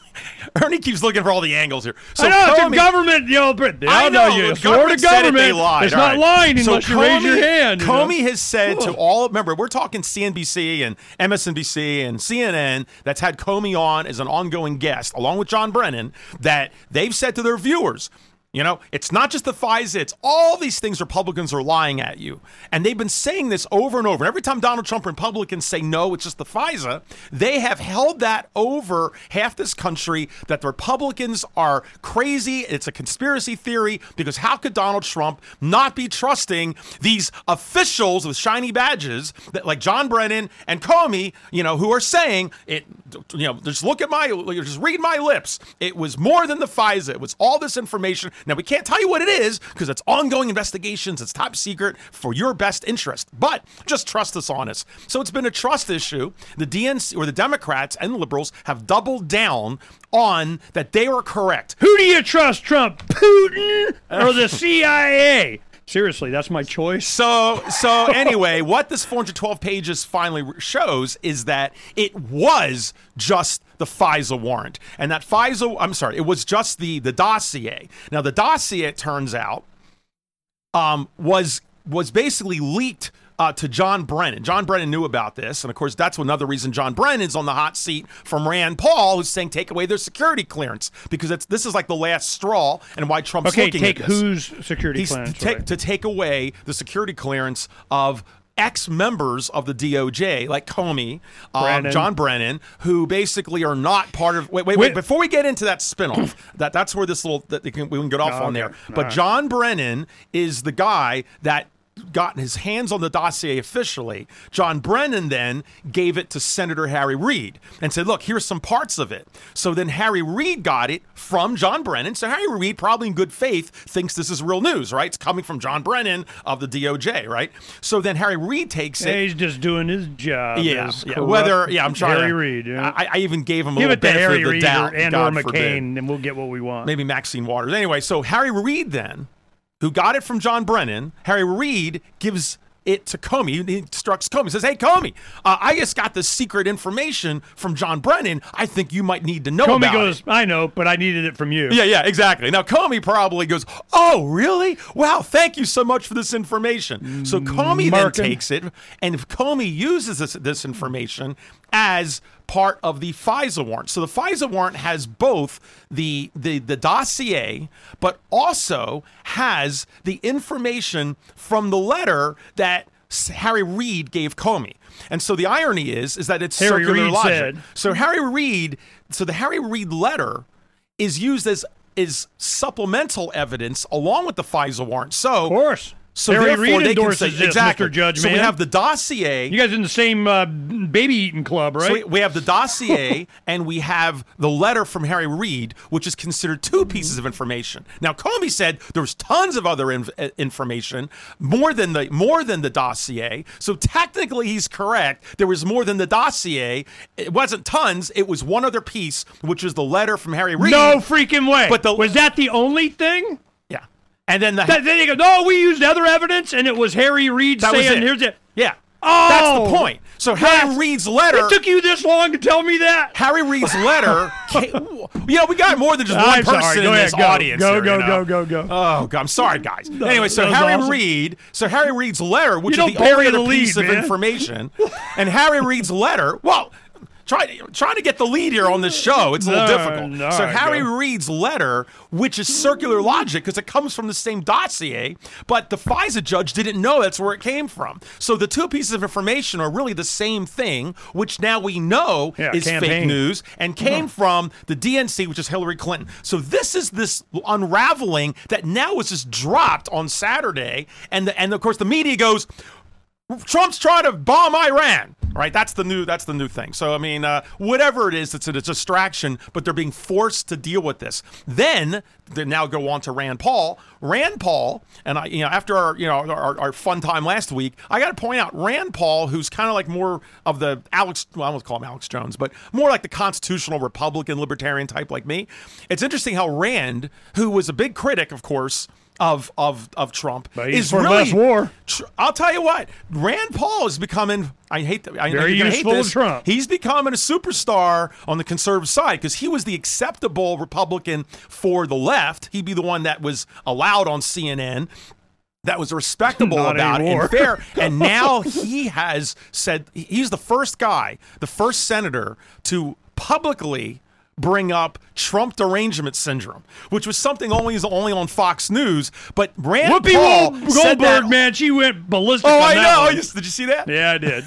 Ernie keeps looking for all the angles here. So I know, it's a Comey- government, you know, but they I all know, know, you the swore to government said it, government. they lied. It's All not right. lying So unless you raise your Comey- hand. you know? Comey has said to all, remember, we're talking C N B C and M S N B C and C N N that's had Comey on as an ongoing guest, along with John Brennan, that they've said to their viewers, you know, it's not just the FISA, it's all these things Republicans are lying at you. And they've been saying this over and over. And every time Donald Trump Republicans say, no, it's just the FISA, they have held that over half this country, that the Republicans are crazy. It's a conspiracy theory, because how could Donald Trump not be trusting these officials with shiny badges that, like John Brennan and Comey, you know, who are saying it, you know, just look at my, just read my lips. It was more than the FISA. It was all this information. Now, we can't tell you what it is because it's ongoing investigations. It's top secret for your best interest. But just trust us on this. So it's been a trust issue. The D N C or the Democrats and the liberals have doubled down on that they were correct. Who do you trust, Trump? Putin or the C I A? Seriously, that's my choice. So, so anyway, what this four hundred twelve pages finally shows is that it was just the FISA warrant, and that FISA, I'm sorry, it was just the the dossier. Now, the dossier, it turns out, um, was was basically leaked uh, to John Brennan. John Brennan knew about this, and of course, that's another reason John Brennan's on the hot seat from Rand Paul, who's saying take away their security clearance, because it's this is like the last straw, and why Trump's Okay, looking take at this. whose security He's clearance? to take, right? to take away the security clearance of ex-members of the D O J, like Comey, um, Brennan. John Brennan, who basically are not part of. Wait, wait, Wait. wait! Before we get into that spinoff, that that's where this little that we can, we can get off Oh, on there. okay. But All right. John Brennan is the guy that gotten his hands on the dossier officially, John Brennan then gave it to Senator Harry Reid and said, look, here's some parts of it. So then Harry Reid got it from John Brennan. So Harry Reid, probably in good faith, thinks this is real news, right? It's coming from John Brennan of the D O J, right? So then Harry Reid takes it. Yeah, he's just doing his job. Yeah, as yeah. corrupt Whether, yeah, I'm trying Harry to. Reid. Yeah. I, I even gave him a Give little it to benefit Harry of the Reid doubt. or, and God or forbid. McCain, and we'll get what we want. Maybe Maxine Waters. Anyway, so Harry Reid then, who got it from John Brennan, Harry Reid gives it to Comey. He instructs Comey, says, hey, Comey, uh, I just got this secret information from John Brennan. I think you might need to know Comey about goes, it. I know, but I needed it from you. Yeah, yeah, exactly. Now, Comey probably goes, oh, really? Wow, thank you so much for this information. So Comey Markin. then takes it, and if Comey uses this, this information as part of the FISA warrant. So the FISA warrant has both the, the, the dossier, but also has the information from the letter that Harry Reid gave Comey. And so the irony is, is that it's Harry circular Reid logic. said. So Harry Reid, so the Harry Reid letter is used as is supplemental evidence along with the FISA warrant. So Of course. So Harry therefore, Reid they can endorses say, this, exactly. Mister Judge, so man. we have the dossier. You guys in the same uh, baby eating club, right? So we, we have the dossier and we have the letter from Harry Reid, which is considered two pieces of information. Now, Comey said there was tons of other inf- information, more than the more than the dossier. So technically, he's correct. There was more than the dossier. It wasn't tons. It was one other piece, which is the letter from Harry Reid. No freaking way. But the- was that the only thing? Yeah, and then the That, then they go, no, we used other evidence, and it was Harry Reid that was saying, it. here's it. Yeah. Oh, That's the point. So Harry that's- Reid's letter. It took you this long to tell me that? Harry Reid's letter. Came, you know, we got more than just one I'm person sorry. Go in ahead, this go. audience. Go, here, go, you know? go, go, go. Oh, God, I'm sorry, guys. anyway, so that was Harry awesome. Reid. So Harry Reid's letter, which You is don't the only bury other the piece lead, of man. information, and Harry Reid's letter. Well. Try, trying to get the lead here on this show. It's a little No, difficult. no, so all right, Harry go. Reid's letter, which is circular logic because it comes from the same dossier, but the FISA judge didn't know that's where it came from. So the two pieces of information are really the same thing, which now we know Yeah, is fake campaign. news and came from the D N C, which is Hillary Clinton. So this is this unraveling that now was just dropped on Saturday, and the, and of course the media goes, Trump's trying to bomb Iran, right? That's the new. That's the new thing. So I mean, uh, whatever it is, it's a distraction, but they're being forced to deal with this. Then they now go on to Rand Paul. Rand Paul, and I, you know, after our, you know, our, our fun time last week, I got to point out Rand Paul, who's kind of like more of the Alex. Well, I won't call him Alex Jones, but more like the constitutional Republican libertarian type, like me. It's interesting how Rand, who was a big critic, of course, of of of Trump, But he's is for really less war. Tr- I'll tell you what, Rand Paul is becoming. I hate. I know Very you're gonna hate useful to this. Trump. He's becoming a superstar on the conservative side because he was the acceptable Republican for the left. He'd be the one that was allowed on C N N. That was respectable Not about it anymore. and fair. And now he has said he's the first guy, the first senator to publicly bring up Trump derangement syndrome, which was something only is only on Fox News. But Rand Whoopi Paul Gold- said that. Goldberg, man, she went ballistic Oh, on I that know. one. Did you see that? Yeah, I did.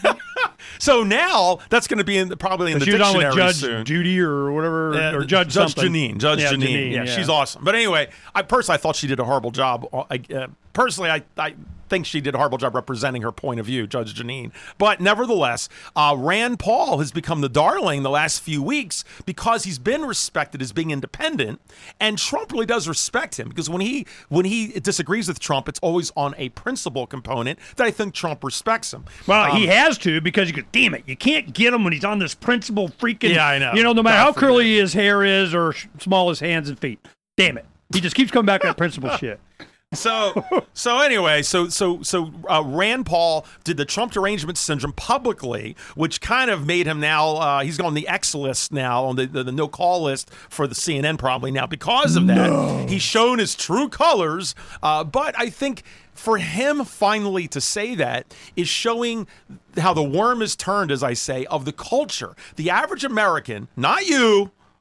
So now that's going to be in the, probably in the she was on dictionary with Judge soon. Judy or whatever, Uh, or Judge Judge something. Janine. Judge yeah, Janine. Yeah, she's awesome. But anyway, I personally I thought she did a horrible job. I, uh, personally, I, I think she did a horrible job representing her point of view, Judge Janine. But nevertheless, uh, Rand Paul has become the darling the last few weeks because he's been respected as being independent, and Trump really does respect him because when he when he disagrees with Trump, it's always on a principle component that I think Trump respects him. Well, Um, he has to because you go, damn it, you can't get him when he's on this principle freaking. Yeah, I know. You know, no matter God how forbid. curly his hair is or sh- small his hands and feet. Damn it. He just keeps coming back to that principle shit. So, so anyway, so so so uh, Rand Paul did the Trump derangement syndrome publicly, which kind of made him now. Uh, he's on the X list now, on the, the the no call list for the C N N probably now because of that. No. He's shown his true colors, uh, but I think for him finally to say that is showing how the worm is turned, as I say, of the culture. The average American, not you.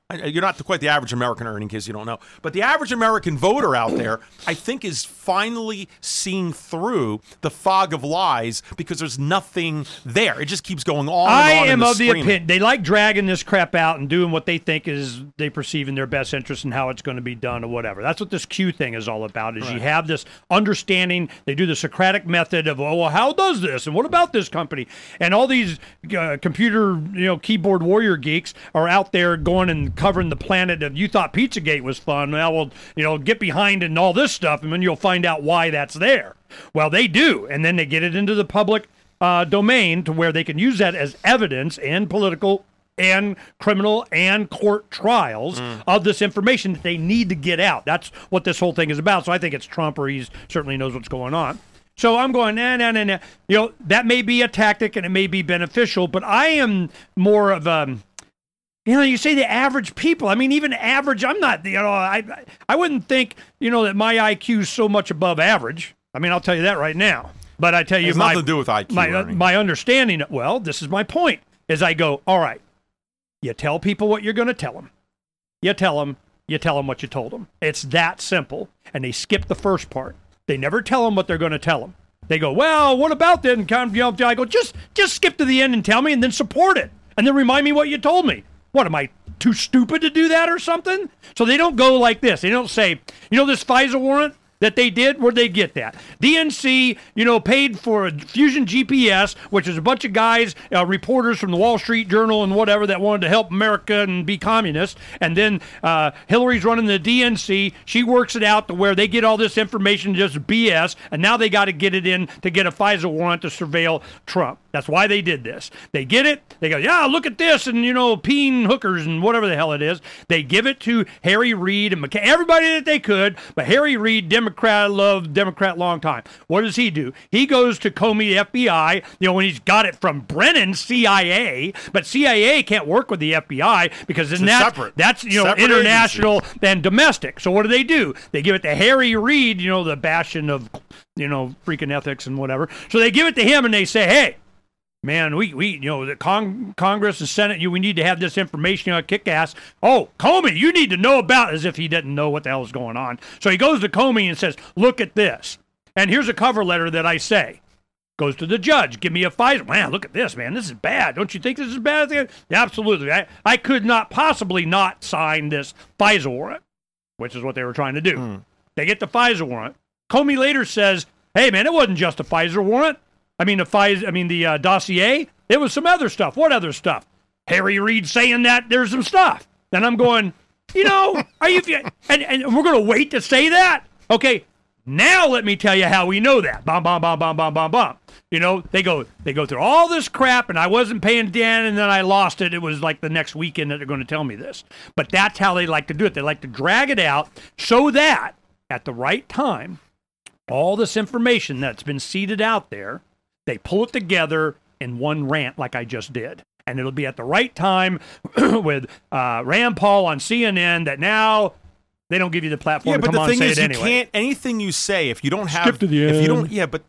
You're not quite the average American, Ernie, in case you don't know. But the average American voter out there, I think, is finally seeing through the fog of lies because there's nothing there. It just keeps going on and I on. am the of the screaming. opinion. They like dragging this crap out and doing what they think is they perceive in their best interest and how it's going to be done or whatever. That's what this Q thing is all about, is Right. you have this understanding. They do the Socratic method of, oh, well, how does this? And what about this company? And all these uh, computer, you know, keyboard warrior geeks are out there going and covering the planet of, you thought Pizzagate was fun. Well, we'll, you know, get behind it and all this stuff, and then you'll find out why that's there. Well, they do, and then they get it into the public uh, domain to where they can use that as evidence in political and criminal and court trials Mm. of this information that they need to get out. That's what this whole thing is about. So I think it's Trump, or he certainly knows what's going on. So I'm going, nah, nah, nah, nah. You know, that may be a tactic and it may be beneficial, but I am more of a, you know, you say the average people. I mean, even average, I'm not, you know, I I wouldn't think, you know, that my I Q is so much above average. I mean, I'll tell you that right now. But I tell you, It has my, nothing to do with I Q, my, uh, Ernie. my understanding, well, this is my point, is I go, all right, you tell people what you're going to tell them. You tell them, you tell them what you told them. It's that simple. And they skip the first part. They never tell them what they're going to tell them. They go, well, what about that? And kind of, you know, I go, just, just skip to the end and tell me, and then support it. And then remind me what you told me. What, am I too stupid to do that or something? So they don't go like this. They don't say, you know, this FISA warrant that they did, where'd they get that? D N C, you know, paid for Fusion G P S, which is a bunch of guys, uh, reporters from the Wall Street Journal and whatever, that wanted to help America and be communist. And then uh, Hillary's running the D N C. She works it out to where they get all this information, just B S, and now they got to get it in to get a FISA warrant to surveil Trump. That's why they did this. They get it. They go, yeah, look at this, and, you know, peeing hookers and whatever the hell it is. They give it to Harry Reid and McCain, everybody that they could, but Harry Reid, Democrat, loved Democrat long time. What does he do? He goes to Comey, F B I, you know, when he's got it from Brennan, C I A, but C I A can't work with the F B I because then that, separate. that's, you know, Separate international and domestic. So what do they do? They give it to Harry Reid, you know, the bastion of, you know, freaking ethics and whatever. So they give it to him and they say, hey, man, we, we you know, the Cong- Congress and Senate, you, we need to have this information, you know, kick ass. Oh, Comey, you need to know about, as if he didn't know what the hell is going on. So he goes to Comey and says, look at this. And here's a cover letter that I say. Goes to the judge. Give me a FISA. Man, look at this, man. This is bad. Don't you think this is bad? Yeah, absolutely. I, I could not possibly not sign this FISA warrant, which is what they were trying to do. Mm. They get the FISA warrant. Comey later says, hey, man, it wasn't just a FISA warrant. I mean, the FISA, I mean, the uh, dossier, it was some other stuff. What other stuff? Harry Reid saying that there's some stuff. And I'm going, you know, are you, and, and we're going to wait to say that? Okay, now let me tell you how we know that. Bum, bum, bum, bum, bum, bum, bum. You know, they go, they go through all this crap, and I wasn't paying attention, and then I lost it. It was like the next weekend that they're going to tell me this. But that's how they like to do it. They like to drag it out so that at the right time, all this information that's been seeded out there, they pull it together in one rant like I just did. And it'll be at the right time with uh, Rand Paul on C N N that now they don't give you the platform Yeah, to but come the on and thing say is, it you anyway. can't, anything you say, if you don't have, Skip to the if you don't, end. yeah, but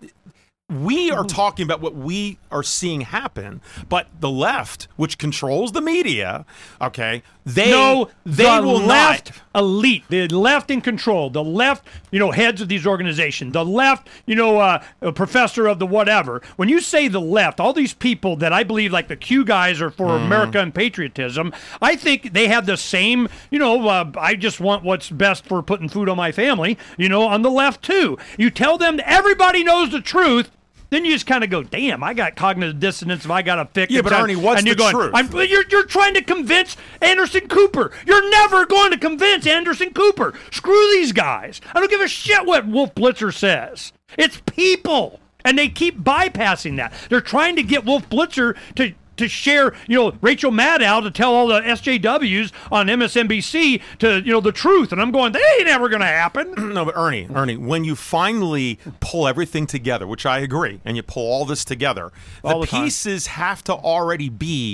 we are talking about what we are seeing happen, but the left, which controls the media, okay, they no, they the will left not. elite, the left in control, the left, you know, heads of these organizations, the left, you know, uh, a professor of the whatever. When you say the left, all these people that I believe, like the Q guys, are for Mm. America and patriotism, I think they have the same, you know, uh, I just want what's best for putting food on my family, you know, on the left too. You tell them everybody knows the truth. Then you just kind of go, damn, I got cognitive dissonance if I got to fix Yeah, it. but Ernie, what's and you're the going, truth? I'm, you're, you're trying to convince Anderson Cooper. You're never going to convince Anderson Cooper. Screw these guys. I don't give a shit what Wolf Blitzer says. It's people. And they keep bypassing that. They're trying to get Wolf Blitzer to to share, you know, Rachel Maddow to tell all the S J Ws on M S N B C to, you know, the truth. And I'm going, that ain't ever going to happen. No, but Ernie, Ernie, when you finally pull everything together, which I agree, and you pull all this together, All the the time. pieces have to already be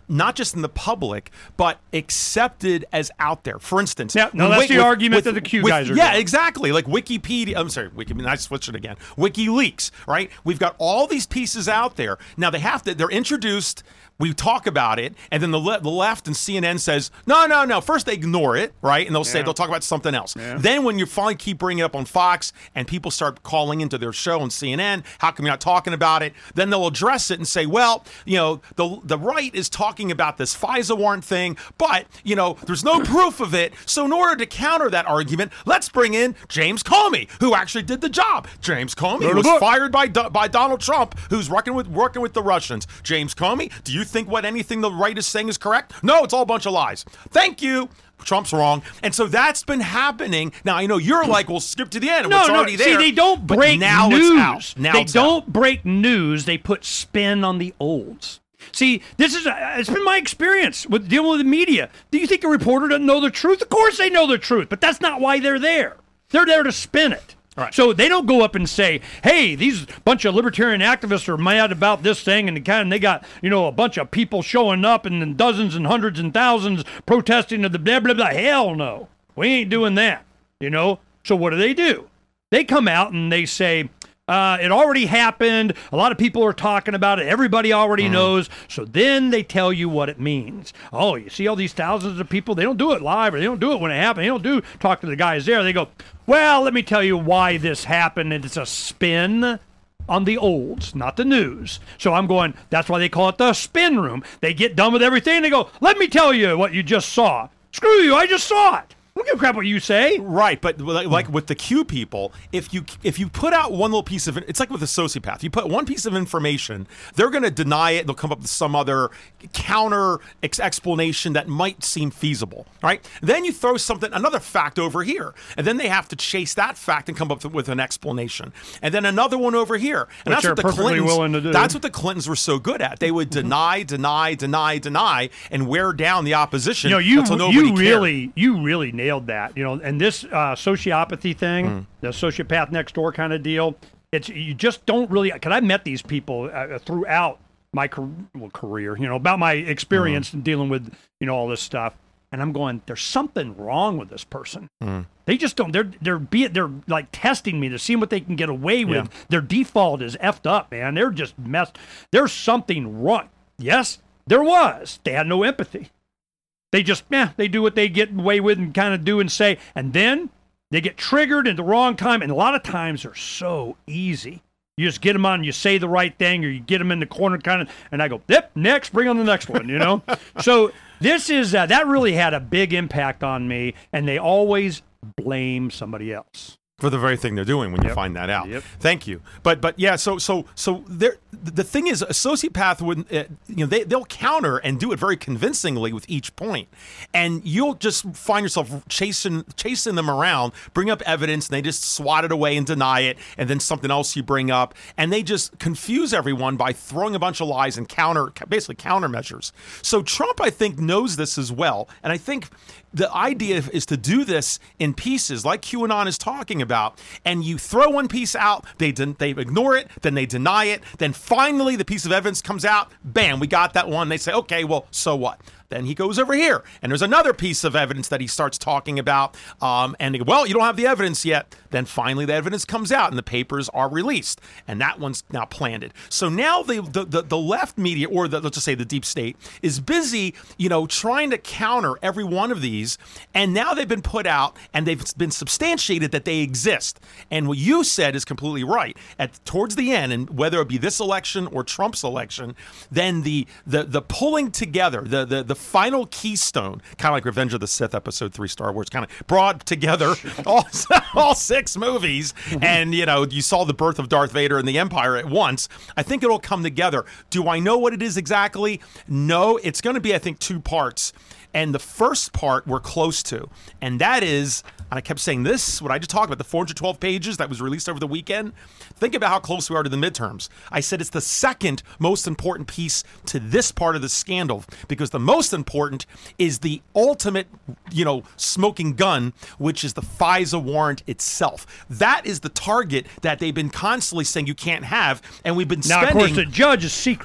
not just in the public, but accepted as out there. For instance, yeah, no, that's the argument that the Q guys are Yeah, doing. exactly. Like Wikipedia. I'm sorry, Wikipedia. I switched it again. WikiLeaks. Right? We've got all these pieces out there. Now they have to. They're introduced. We talk about it, and then the, le- the left and C N N says, no, no, no. First, they ignore it, right? And they'll say, Yeah. they'll talk about something else. Yeah. Then when you finally keep bringing it up on Fox and people start calling into their show on C N N, how come you're not talking about it? Then they'll address it and say, well, you know, the, the right is talking about this FISA warrant thing, but, you know, there's no proof of it. So in order to counter that argument, let's bring in James Comey, who actually did the job. James Comey, who was fired by, Do- by Donald Trump, who's working with, working with the Russians. James Comey, do you think what anything the right is saying is correct? No, it's all a bunch of lies. Thank you. Trump's wrong. And so that's been happening. Now, I know you're like, well, skip to the end. No, It's no. already there. See, they don't But break now news. It's out. Now they it's don't out. break news. They put spin on the olds. See, this is uh, it's been my experience with dealing with the media. Do you think a reporter doesn't know the truth? Of course they know the truth, but that's not why they're there. They're there to spin it. Right. So they don't go up and say, "Hey, these bunch of libertarian activists are mad about this thing," and they kind of they got you know a bunch of people showing up and then dozens and hundreds and thousands protesting to the blah blah blah. Hell no, we ain't doing that. You know. So what do they do? They come out and they say, uh, "It already happened. A lot of people are talking about it. Everybody already Mm-hmm. knows." So then they tell you what it means. Oh, you see all these thousands of people? They don't do it live, or they don't do it when it happened. They don't do talk to the guys there. They go, "Well, let me tell you why this happened." And it's a spin on the olds, not the news. So I'm going, that's why they call it the spin room. They get done with everything. They go, "Let me tell you what you just saw." Screw you, I just saw it. I don't give a crap what you say. Right, but like, like with the Q people, if you if you put out one little piece of it's like with a sociopath. You put one piece of information, they're going to deny it. They'll come up with some other counter ex- explanation that might seem feasible. Right? Then you throw something another fact over here, and then they have to chase that fact and come up with an explanation, and then another one over here. And Which that's what they're the perfectly Clintons. willing to do. That's what the Clintons were so good at. They would deny, deny, deny, deny, and wear down the opposition You know, you until nobody you cared. really you really nailed that. You know, and this uh, sociopathy thing, Mm. the sociopath next door kind of deal. It's you just don't really. Because I met these people uh, throughout my car- well, career. You know, about my experience in dealing with you know all this stuff, and I'm going, there's something wrong with this person. Mm. They just don't. They're they're be they're like testing me to see what they can get away with. Yeah. Their default is effed up, man. They're just messed. There's something wrong. Yes, there was. They had no empathy. They just, yeah, they do what they get away with and kind of do and say, and then they get triggered at the wrong time. And a lot of times they're so easy. You just get them on, you say the right thing, or you get them in the corner kind of, and I go, yep, next, bring on the next one, you know? So this is, uh, that really had a big impact on me, and they always blame somebody else. For the very thing they're doing when you Yep. find that out. Yep. Thank you. But but yeah, so so so there. The thing is, a sociopath would uh, you know they they'll counter and do it very convincingly with each point, and you'll just find yourself chasing chasing them around, bring up evidence, and they just swat it away and deny it, and then something else you bring up, and they just confuse everyone by throwing a bunch of lies and counter basically countermeasures. So Trump, I think, knows this as well, and I think the idea is to do this in pieces, like QAnon is talking about, and you throw one piece out, they den- they ignore it, then they deny it, then finally the piece of evidence comes out, bam, we got that one. They say, okay, well, so what? Then he goes over here, and there's another piece of evidence that he starts talking about, um, and they go, well, you don't have the evidence yet. Then finally the evidence comes out, and the papers are released, and that one's now planted. So now the the, the, the left media, or the, let's just say the deep state, is busy, you know, trying to counter every one of these, and now they've been put out, and they've been substantiated that they exist. And what you said is completely right. At towards the end, and whether it be this election or Trump's election, then the the the pulling together, the the the final keystone, kind of like Revenge of the Sith episode three Star Wars, kind of brought together all, all six movies, and you know you saw the birth of Darth Vader and the Empire at once. I think it'll come together. Do I know what it is exactly? No, it's going to be, I think, two parts. And the first part we're close to, and that is, and I kept saying this, what I just talked about, the four hundred twelve pages that was released over the weekend. Think about how close we are to the midterms. I said it's the second most important piece to this part of the scandal, because the most important is the ultimate, you know, smoking gun, which is the FISA warrant itself. That is the target that they've been constantly saying you can't have, and we've been Now, spending. of course, the judge is secret.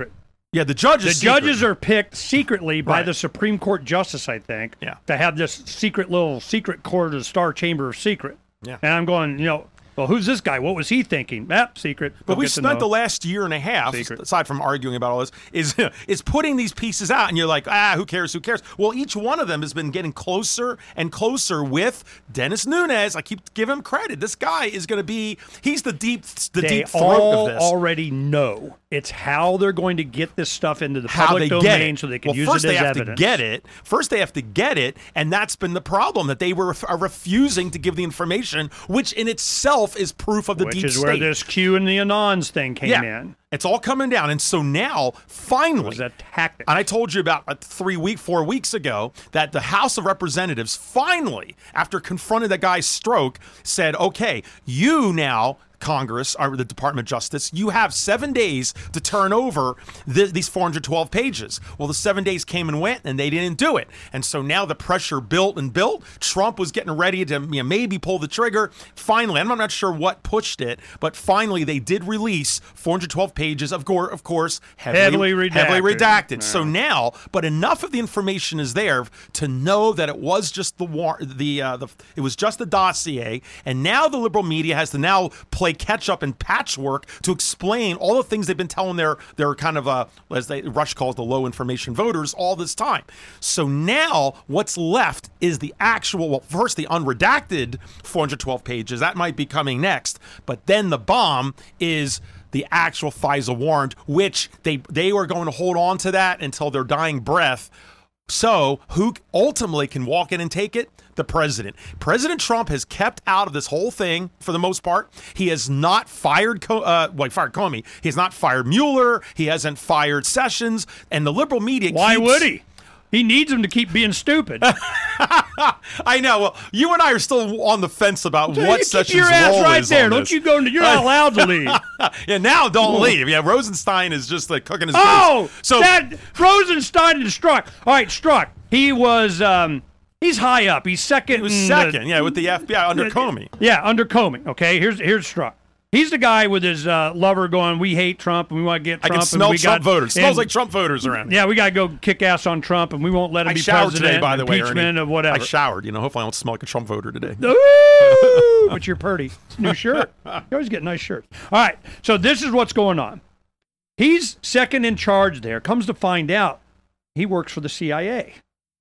Yeah, the judge The is secret. judges are picked secretly by Right. the Supreme Court justice, I think, Yeah. to have this secret little secret court of the Star Chamber of Secret. Yeah. And I'm going, you know, well, who's this guy? What was he thinking? That secret. But Don't we get to spent know. the last year and a half, Secret. aside from arguing about all this, is is putting these pieces out, and you're like, ah, who cares? Who cares? Well, each one of them has been getting closer and closer with Dennis Nunes. I keep giving him credit. This guy is going to be. He's the deep, the They deep throat all of this. already know. It's how they're going to get this stuff into the How public they get domain it. so they can well, use first it as they have evidence. to get it. First they have to get it, and that's been the problem, that they were are refusing to give the information, which in itself is proof of the Which deep is state. where this Q and the Anons thing came yeah, in. it's all coming down, and so now It finally, was a tactic. and I told you about uh, three week, four weeks ago that the House of Representatives finally, after confronting that guy's stroke, said, "Okay, you now." Congress, or the Department of Justice, you have seven days to turn over th- these four hundred twelve pages. Well, the seven days came and went, and they didn't do it. And so now the pressure built and built. Trump was getting ready to you know, maybe pull the trigger. Finally, I'm not sure what pushed it, but finally they did release four hundred twelve pages, of, go- of course, heavily, Heavily heavily redacted. redacted. So now, but enough of the information is there to know that it was just the war, the uh, the it was just the dossier, and now the liberal media has to now play catch up and patchwork to explain all the things they've been telling their their kind of uh, as they Rush calls the low information voters all this time. So now what's left is the actual, well, first the unredacted four hundred twelve pages that might be coming next, but then the bomb is the actual FISA warrant, which they they were going to hold on to that until their dying breath. So who ultimately can walk in and take it? The president. President Trump has kept out of this whole thing for the most part. He has not fired, Co- uh, well, he fired Comey. He has not fired Mueller. He hasn't fired Sessions. And the liberal media Why keeps- would he? He needs him to keep being stupid. I know. Well, you and I are still on the fence about You what keep Sessions' your ass role right is there. on Don't this. you go? You're not allowed to leave. Yeah, now don't leave. Yeah, Rosenstein is just like cooking his Oh, boots. So that Rosenstein and Strzok. All right, Strzok. He was. Um, he's high up. He's second. he was in second, the- yeah, with the F B I under Comey. Yeah, under Comey. Okay, here's here's Strzok. He's the guy with his uh, lover going, "We hate Trump and we want to get I Trump." can and smell we Trump got, voters. Smells and- like Trump voters around here. Yeah, we got to go kick ass on Trump, and we won't let him I be showered president. today, by the way, impeachment Ernie. of whatever. I showered. You know, hopefully I don't smell like a Trump voter today. Ooh, but you're pretty. New shirt. You always get nice shirts. All right, so this is what's going on. He's second in charge there. Comes to find out, he works for the C I A.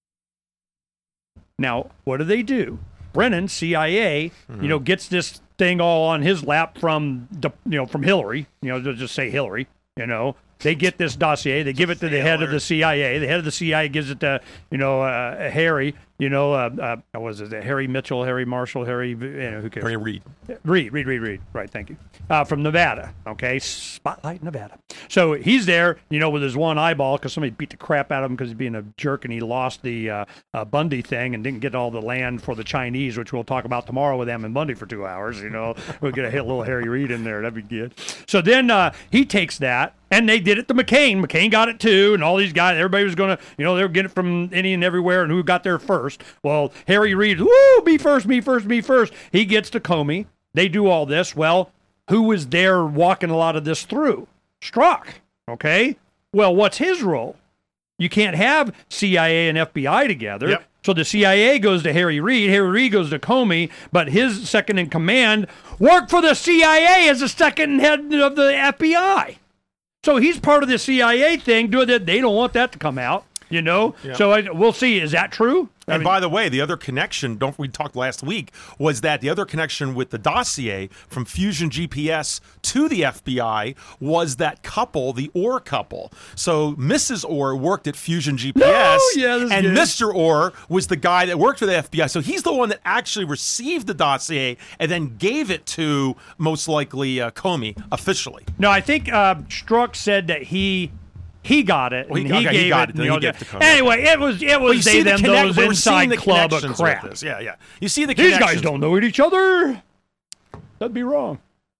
Now, what do they do? Brennan, C I A, Mm-hmm. you know, gets this thing all on his lap from, the, you know, from Hillary. You know, just say Hillary. You know, they get this dossier. They give it to the head of the C I A. The head of the C I A gives it to, you know, uh, Harry. You know, uh, uh, what was it? Harry Mitchell, Harry Marshall, Harry. You know, who cares? Harry Reid. Reed, Reed, Reed, Reed. Right, thank you. Uh, from Nevada, okay? Spotlight, Nevada. So he's there, you know, with his one eyeball because somebody beat the crap out of him because he's being a jerk and he lost the uh, uh, Bundy thing and didn't get all the land for the Chinese, which we'll talk about tomorrow with them and Bundy for two hours, you know. We'll get a hit little Harry Reid in there. That'd be good. So then uh, he takes that, and they did it to McCain. McCain got it too, and all these guys, everybody was going to, you know, they were getting it from any and everywhere, and who got there first? Well, Harry Reid, woo, me first, me first, me first. He gets to Comey. They do all this. Well, who was there walking a lot of this through? Strzok, okay? Well, what's his role? You can't have C I A and F B I together. Yep. So the C I A goes to Harry Reid. Harry Reid goes to Comey, but his second in command worked for the C I A as the second head of the F B I. So he's part of the C I A thing, doing that. They don't want that to come out, you know? Yeah. So I, we'll see. Is that true? I And mean- by the way, the other connection, don't we talked last week, was that the other connection with the dossier from Fusion G P S to the F B I was that couple, the Orr couple. So Missus Orr worked at Fusion G P S, No, yeah, that's and good. Mister Orr was the guy that worked for the F B I. So he's the one that actually received the dossier and then gave it to, most likely, uh, Comey officially. No, I think uh, Strzok said that he he got it. Well, he- and he okay, he gave got it. it, then you he know, gave it to Comey. Anyway, it was it But was you they see the them connect- those we're seeing inside the club of connections with crap. this. Yeah, yeah. You see the These connections. guys don't know each other. That'd be wrong.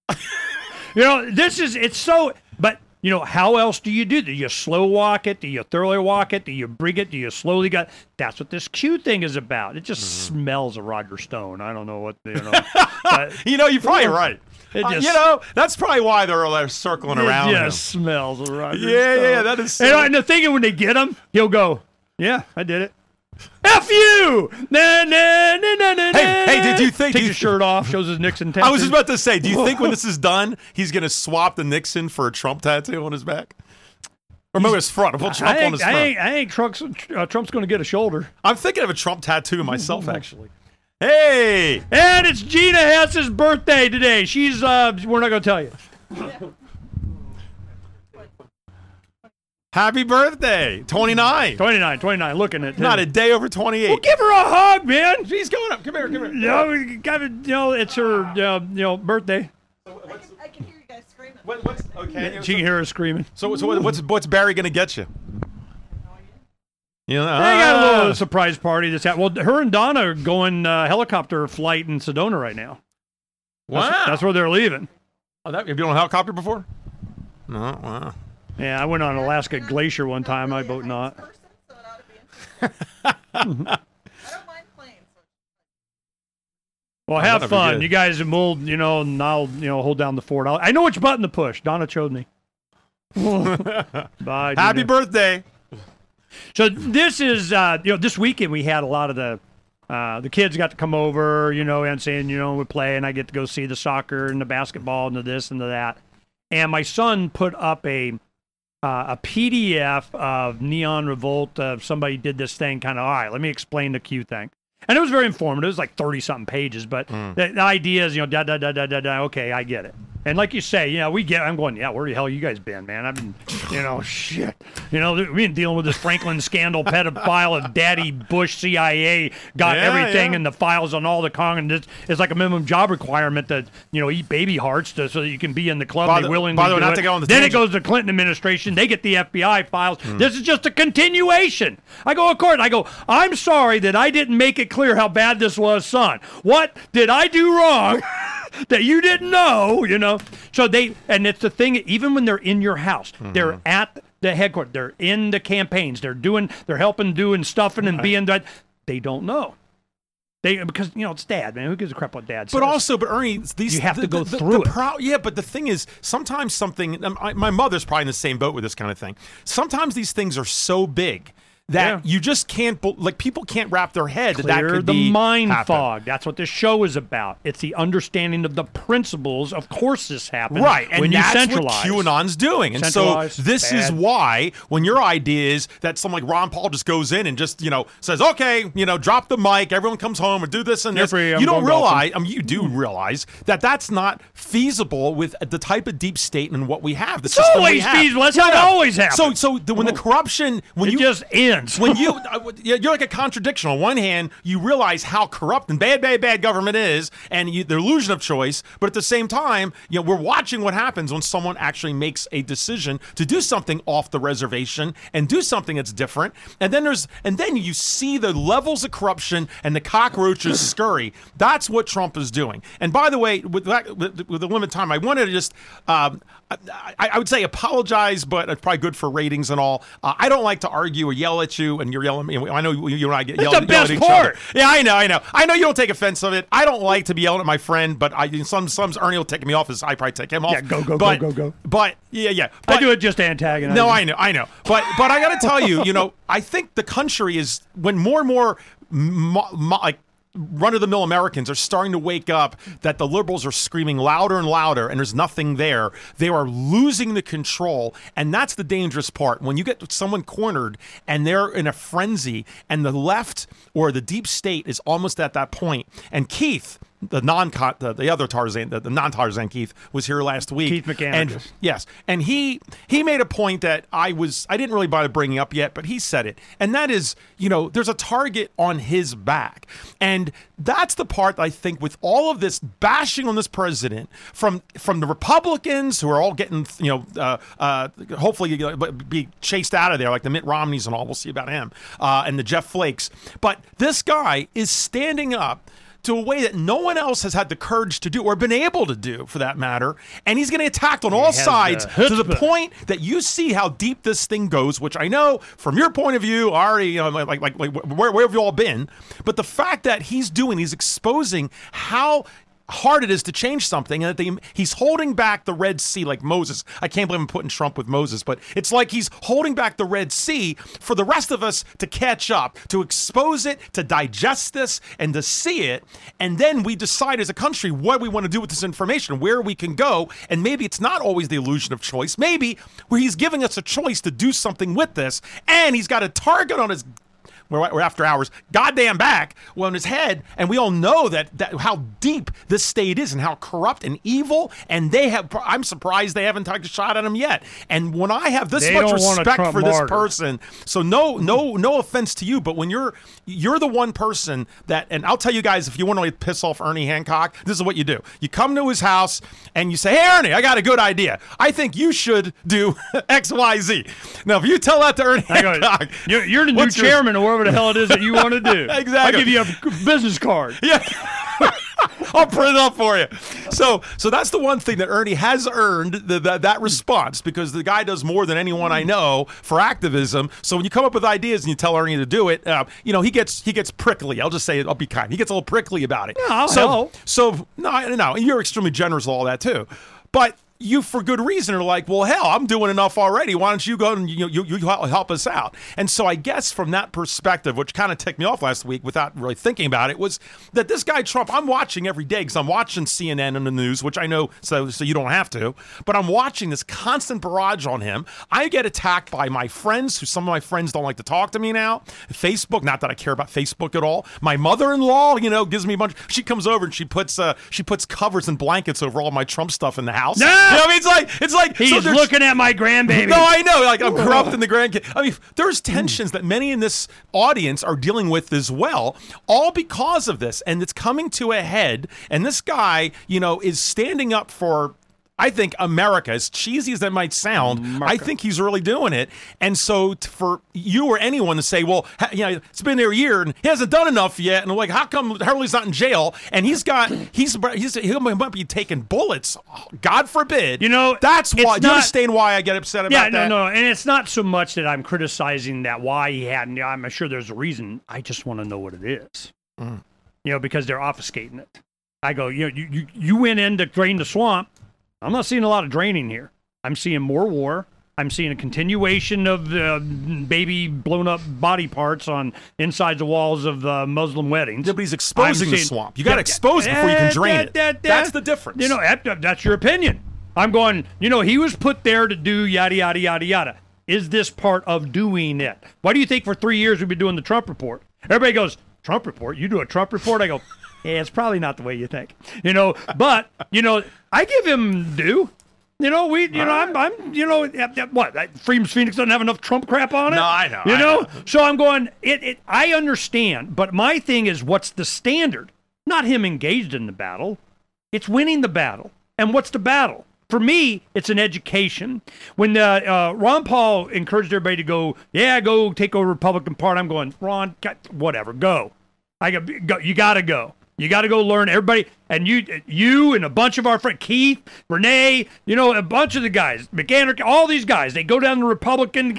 You know, this is it's so. But you know, how else do you do? Do you slow walk it? Do you thoroughly walk it? Do you bring it? Do you slowly got? That's what this Q thing is about. It just Mm-hmm. smells of Roger Stone. I don't know what you know. But You know, you're probably right. It Uh, just- you know, that's probably why they're, they're circling it around him. just smells right. Yeah, yeah, that is. And, and the thing is, when they get him, he'll go, "Yeah, I did it." F you! Na, na, na, na, na, Hey, hey, did you think- Takes do you- his shirt off, shows his Nixon tattoo. I was just about to say, do you think when this is done, he's going to swap the Nixon for a Trump tattoo on his back? Or maybe his front. We'll Trump I on ain't, his I front. ain't, I ain't Trump's, uh, Trump's going to get a shoulder. I'm thinking of a Trump tattoo myself, actually. Hey! And it's Gina Hess's birthday today. She's, uh, we're not going to tell you. Happy birthday! twenty-nine. twenty-nine, twenty-nine, looking at Not a day over twenty-eight. Well, give her a hug, man. She's going up. Come here, come here. You know, we gotta, you know, it's her, uh, you know, birthday. I can hear you guys screaming. What, what's, okay. She can hear her screaming. So, so what- what's what's Barry going to get you? You know, They got a ah. little surprise party this happened. Well, her and Donna are going uh, helicopter flight in Sedona right now. That's, Wow. that's where they're leaving. Oh, that, have you been on a helicopter before? No, wow. Yeah, I went on Alaska Glacier one time. I vote not. Person, so it ought to be interesting. I don't mind planes. Well, Oh, have that'd be fun. good. You guys will, you know, and I'll, you know, hold down the fort. I'll, I know which button to push. Donna showed me. Bye. Happy Gina. birthday. So this is, uh, you know, this weekend we had a lot of the, uh, the kids got to come over, you know, and saying, you know, we play, and I get to go see the soccer and the basketball and the this and the that. And my son put up a, uh, a P D F of Neon Revolt. Of somebody did this thing, kind of. All right, let me explain the Q thing. And it was very informative. It was like thirty something pages, but the, the idea is, you know, da da da da da da. Okay, I get it. And like you say, yeah, we get. I'm going, yeah. Where the hell you guys been, man? I've been, you know, shit. You know, we've been dealing with this Franklin scandal, pedophile of Daddy Bush, C I A got Yeah, everything yeah. and the files on all the Congress. It's like a minimum job requirement that, you know, eat baby hearts to, so that you can be in the club. By They the- willingly by the way, do not it. to go on the Then it tangent. goes to the Clinton administration. They get the F B I files. Hmm. This is just a continuation. I go, of course. I go, I'm sorry that I didn't make it clear how bad this was, son. What did I do wrong that you didn't know, you know? So they, and it's the thing, even when they're in your house, Mm-hmm. they're at the headquarters, they're in the campaigns, they're doing, they're helping doing stuffing and being that, they don't know. They, because, you know, it's dad, man. Who gives a crap what dad says? But also, but Ernie, these You have to the, go the, through the it. Pro- yeah, but the thing is, sometimes something. Um, I, my mother's probably in the same boat with this kind of thing. Sometimes these things are so big that Yeah. you just can't. bel- Like people can't wrap their head that that Clear could the be mind happen. fog. That's what this show is about. It's the understanding of the principles. Of course, this happens. Right, and when you that's centralize. what QAnon's doing. And so Centralize, this is bad. why when your idea is that someone like Ron Paul just goes in and just, you know, says, okay, you know, drop the mic, everyone comes home and do this and You're this. free, I'm you don't going realize, I mean, you do realize that that's not feasible with the type of deep state and what we have. The It's system we always have. feasible. That's how it always happens. So, so the, when the corruption, when It you just ends. when you uh, you're like a contradiction. On one hand, you realize how corrupt and bad, bad, bad government is, and you, the illusion of choice. But at the same time, you know, we're watching what happens when someone actually makes a decision to do something off the reservation and do something that's different. And then there's and then you see the levels of corruption and the cockroaches scurry. That's what Trump is doing. And by the way, with that, with, with the limited time, I wanted to just. Um, I, I would say apologize, but it's probably good for ratings and all. Uh, I don't like to argue or yell at you, and you're yelling at me. I know you and I get That's yelled, the yelled best at each part. other. Yeah, I know, I know. I know you don't take offense of it. I don't like to be yelling at my friend, but I some some Ernie will take me off as I probably take him off. Yeah, go, go, go, but, go, go. But yeah, yeah. I But, do it just to antagonize. no, you. I know, I know. But but I got to tell you, you know, I think the country is when more and more mo, mo, like run-of-the-mill Americans are starting to wake up that the liberals are screaming louder and louder, and there's nothing there. They are losing the control, and that's the dangerous part. When you get someone cornered and they're in a frenzy, and the left or the deep state is almost at that point. And Keith, the non the, the other Tarzan, the, the non-Tarzan Keith, was here last week. Keith McAndrews. And yes, and he he made a point that I was I didn't really bother bringing up yet, but he said it, and that is, you know, there's a target on his back, and that's the part that I think with all of this bashing on this president from from the Republicans who are all getting, you know, uh, uh, hopefully be chased out of there like the Mitt Romneys and all. We'll see about him uh, and the Jeff Flakes, but this guy is standing up to a way that no one else has had the courage to do or been able to do, for that matter. And he's getting attacked on all has sides the to the chutzpah. point that you see how deep this thing goes, which I know from your point of view, already, you know, like, like, like where, where have you all been? But the fact that he's doing, he's exposing how hard it is to change something, and that they, he's holding back the Red Sea like Moses. I can't believe I'm putting Trump with Moses, but it's like he's holding back the Red Sea for the rest of us to catch up, to expose it, to digest this, and to see it, and then we decide as a country what we want to do with this information, where we can go, and maybe it's not always the illusion of choice. Maybe where he's giving us a choice to do something with this, and he's got a target on his We're after hours, goddamn back on his head, and we all know that, that how deep this state is and how corrupt and evil. And they have, I'm surprised they haven't taken a shot at him yet. And when I have this They much don't want a respect Trump for this martyr. person, so no, no, no offense to you, but when you're you're the one person that, and I'll tell you guys, if you want to piss off Ernie Hancock, this is what you do: you come to his house and you say, "Hey, Ernie, I got a good idea. I think you should do X, Y, Z." Now, if you tell that to Ernie I go, Hancock, you're, you're the new what's your- chairman or whatever the hell it is that you want to do. Exactly. I'll give you a business card. Yeah. I'll print it up for you. So, so that's the one thing that Ernie has earned the, the, that response, because the guy does more than anyone I know for activism. So when you come up with ideas and you tell Ernie to do it, uh, you know he gets he gets prickly. I'll just say it. I'll be kind. He gets a little prickly about it. Yeah, I'll so, help. so no, no, you're extremely generous with all that too, but. You, for good reason, are like, well, hell, I'm doing enough already. Why don't you go and you you, you help us out? And so I guess from that perspective, which kind of ticked me off last week without really thinking about it, was that this guy Trump, I'm watching every day because I'm watching C N N and the news, which I know, so so you don't have to, but I'm watching this constant barrage on him. I get attacked by my friends, who some of my friends don't like to talk to me now. Facebook, not that I care about Facebook at all. My mother-in-law, you know, gives me a bunch. She comes over and she puts uh, she puts covers and blankets over all my Trump stuff in the house. No! You know what I mean? It's like, it's like He's so there's- looking at my grandbaby. No, I know. Like, I'm corrupting the grandkid. I mean, there's tensions that many in this audience are dealing with as well, all because of this. And it's coming to a head. And this guy, you know, is standing up for, I think, America. As cheesy as that might sound, America. I think he's really doing it. And so t- for you or anyone to say, well, ha- you know, it's been there a year and he hasn't done enough yet. And like, how come Hurley's not in jail? And he's got, he's, he's he might be taking bullets. God forbid. You know, that's why. it's Do you not- understand why I get upset about Yeah, that? no, no, and it's not so much that I'm criticizing that why he hadn't. I'm sure there's a reason. I just want to know what it is. Mm. You know, because they're obfuscating it. I go, you know, you, you you went in to drain the swamp. I'm not seeing a lot of draining here. I'm seeing more war. I'm seeing a continuation of the baby blown up body parts on inside the walls of the Muslim weddings. Yeah, but he's exposing I'm the seeing- swamp. You got to expose it before you can drain it. That's the difference. You know, that- that's your opinion. I'm going, you know, he was put there to do yada, yada, yada, yada. Is this part of doing it? Why do you think for three years we've been doing the Trump report? Everybody goes, Trump report? You do a Trump report? I go, yeah, it's probably not the way you think. You know, but, you know, I give him due. You know, we, you know, I'm, I'm, you know, what? Freedom's Phoenix doesn't have enough Trump crap on it. No, I know, You I know, know. so I'm going. It, it. I understand, but my thing is, what's the standard? Not him engaged in the battle. It's winning the battle. And what's the battle? For me, it's an education. When uh, uh, Ron Paul encouraged everybody to go, yeah, go take over Republican Party, I'm going, Ron, God, whatever, go. I go, go you got to go. You got to go learn. Everybody, and you you and a bunch of our friends, Keith, Renee, you know, a bunch of the guys, McAndrew, all these guys, they go down the Republican,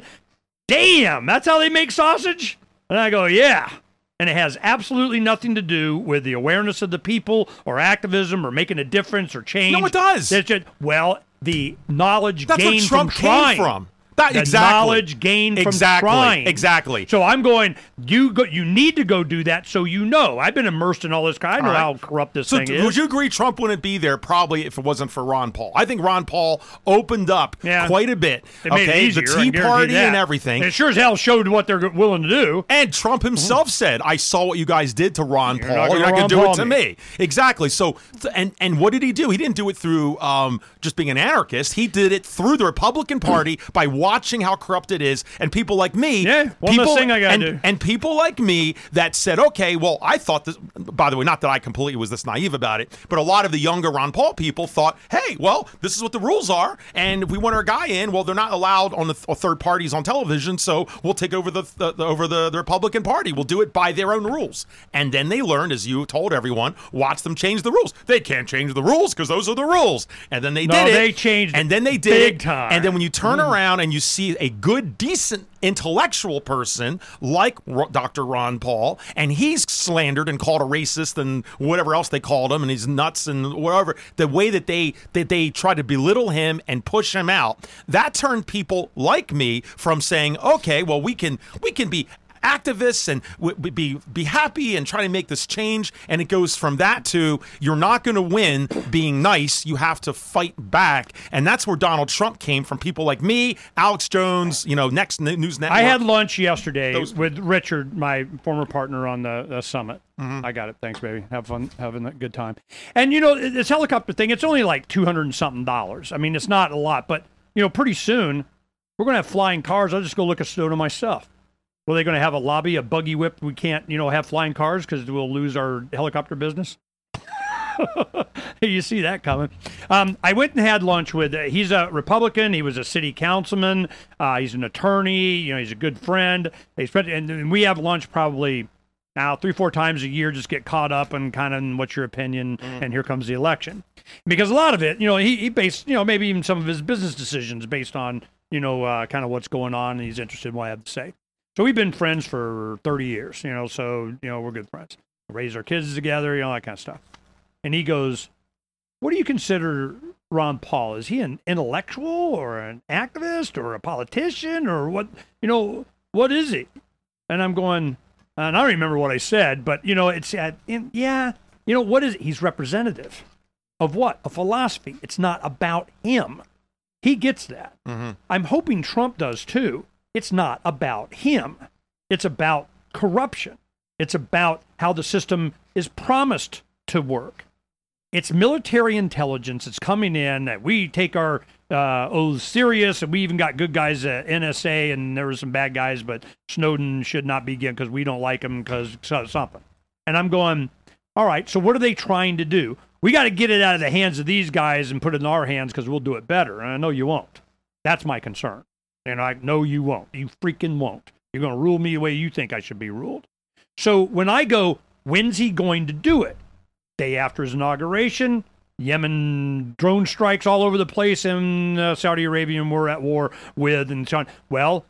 damn, that's how they make sausage? And I go, yeah. And it has absolutely nothing to do with the awareness of the people or activism or making a difference or change. No, it does. It's just, well, the knowledge That's gained what Trump from came trying. from. That, the exactly. knowledge gained exactly. from trying. Exactly. So I'm going, you go, you need to go do that so you know. I've been immersed in all this. I know All right. how corrupt this So thing d- is. would you agree Trump wouldn't be there probably if it wasn't for Ron Paul? I think Ron Paul opened up Yeah. quite a bit. It made okay, it easier, the I Tea guarantee Party that. and everything. And it sure as hell showed what they're willing to do. And Trump himself said, I saw what you guys did to Ron You're Paul. not gonna You're not going Ron to do Paul it to me." me. Exactly. So, th- and and what did he do? He didn't do it through um, just being an anarchist. He did it through the Republican Party by watching how corrupt it is. And people like me, Yeah, one people, less thing I gotta and, do. and people like me that said, okay, well, I thought this, by the way, not that I completely was this naive about it, but a lot of the younger Ron Paul people thought, hey, well, this is what the rules are. And if we want our guy in, well, they're not allowed on the th- third parties on television. So we'll take over the, the, the over the, the Republican Party. We'll do it by their own rules. And then they learned, as you told everyone, watch them change the rules. They can't change the rules because those are the rules. And then they No, did it. they changed And then they did big it. time. And then when you turn around and you see a good, decent, intellectual person like R- Doctor Ron Paul, and he's slandered and called a racist and whatever else they called him, and he's nuts and whatever, the way that they that they try to belittle him and push him out, that turned people like me from saying, okay, well, we can we can be activists and w- be be happy and try to make this change, and it goes from that to you're not going to win being nice, you have to fight back, and that's where Donald Trump came from. People like me, Alex Jones, you know, Next News Network. I had lunch yesterday Those- with Richard, my former partner on the, the summit. Mm-hmm. I got it. Thanks, baby. Have fun, having a good time. And you know, this helicopter thing, it's only like two hundred and something dollars. I mean, it's not a lot, but you know, pretty soon we're going to have flying cars. I'll just go look at Sedona myself. Well, they're going to have a lobby, a buggy whip. We can't, you know, have flying cars because we'll lose our helicopter business. You see that coming. Um, I went and had lunch with, uh, he's a Republican. He was a city councilman. Uh, he's an attorney. You know, he's a good friend. They spent, and, and we have lunch probably now three, four times a year, just get caught up and kind of what's your opinion. Mm. And here comes the election. Because a lot of it, you know, he, he based, you know, maybe even some of his business decisions based on, you know, uh, kind of what's going on. And he's interested in what I have to say. So we've been friends for thirty years, you know, so, you know, we're good friends. Raise our kids together, you know, that kind of stuff. And he goes, what do you consider Ron Paul? Is he an intellectual or an activist or a politician or what, you know, what is he? And I'm going, and I don't remember what I said, but, you know, it's, uh, in, yeah, you know, what is it? He's representative of what? A philosophy. It's not about him. He gets that. Mm-hmm. I'm hoping Trump does too. It's not about him. It's about corruption. It's about how the system is promised to work. It's military intelligence. It's coming in that we take our uh, oaths serious, and we even got good guys at N S A, and there were some bad guys, but Snowden should not be given because we don't like him because something. And I'm going, all right, so what are they trying to do? We got to get it out of the hands of these guys and put it in our hands because we'll do it better. And I know you won't. That's my concern. And I know you won't. You freaking won't. You're going to rule me the way you think I should be ruled. So when I go, when's he going to do it? Day after his inauguration, Yemen drone strikes all over the place, and uh, Saudi Arabia we're at war with, and so on. Well,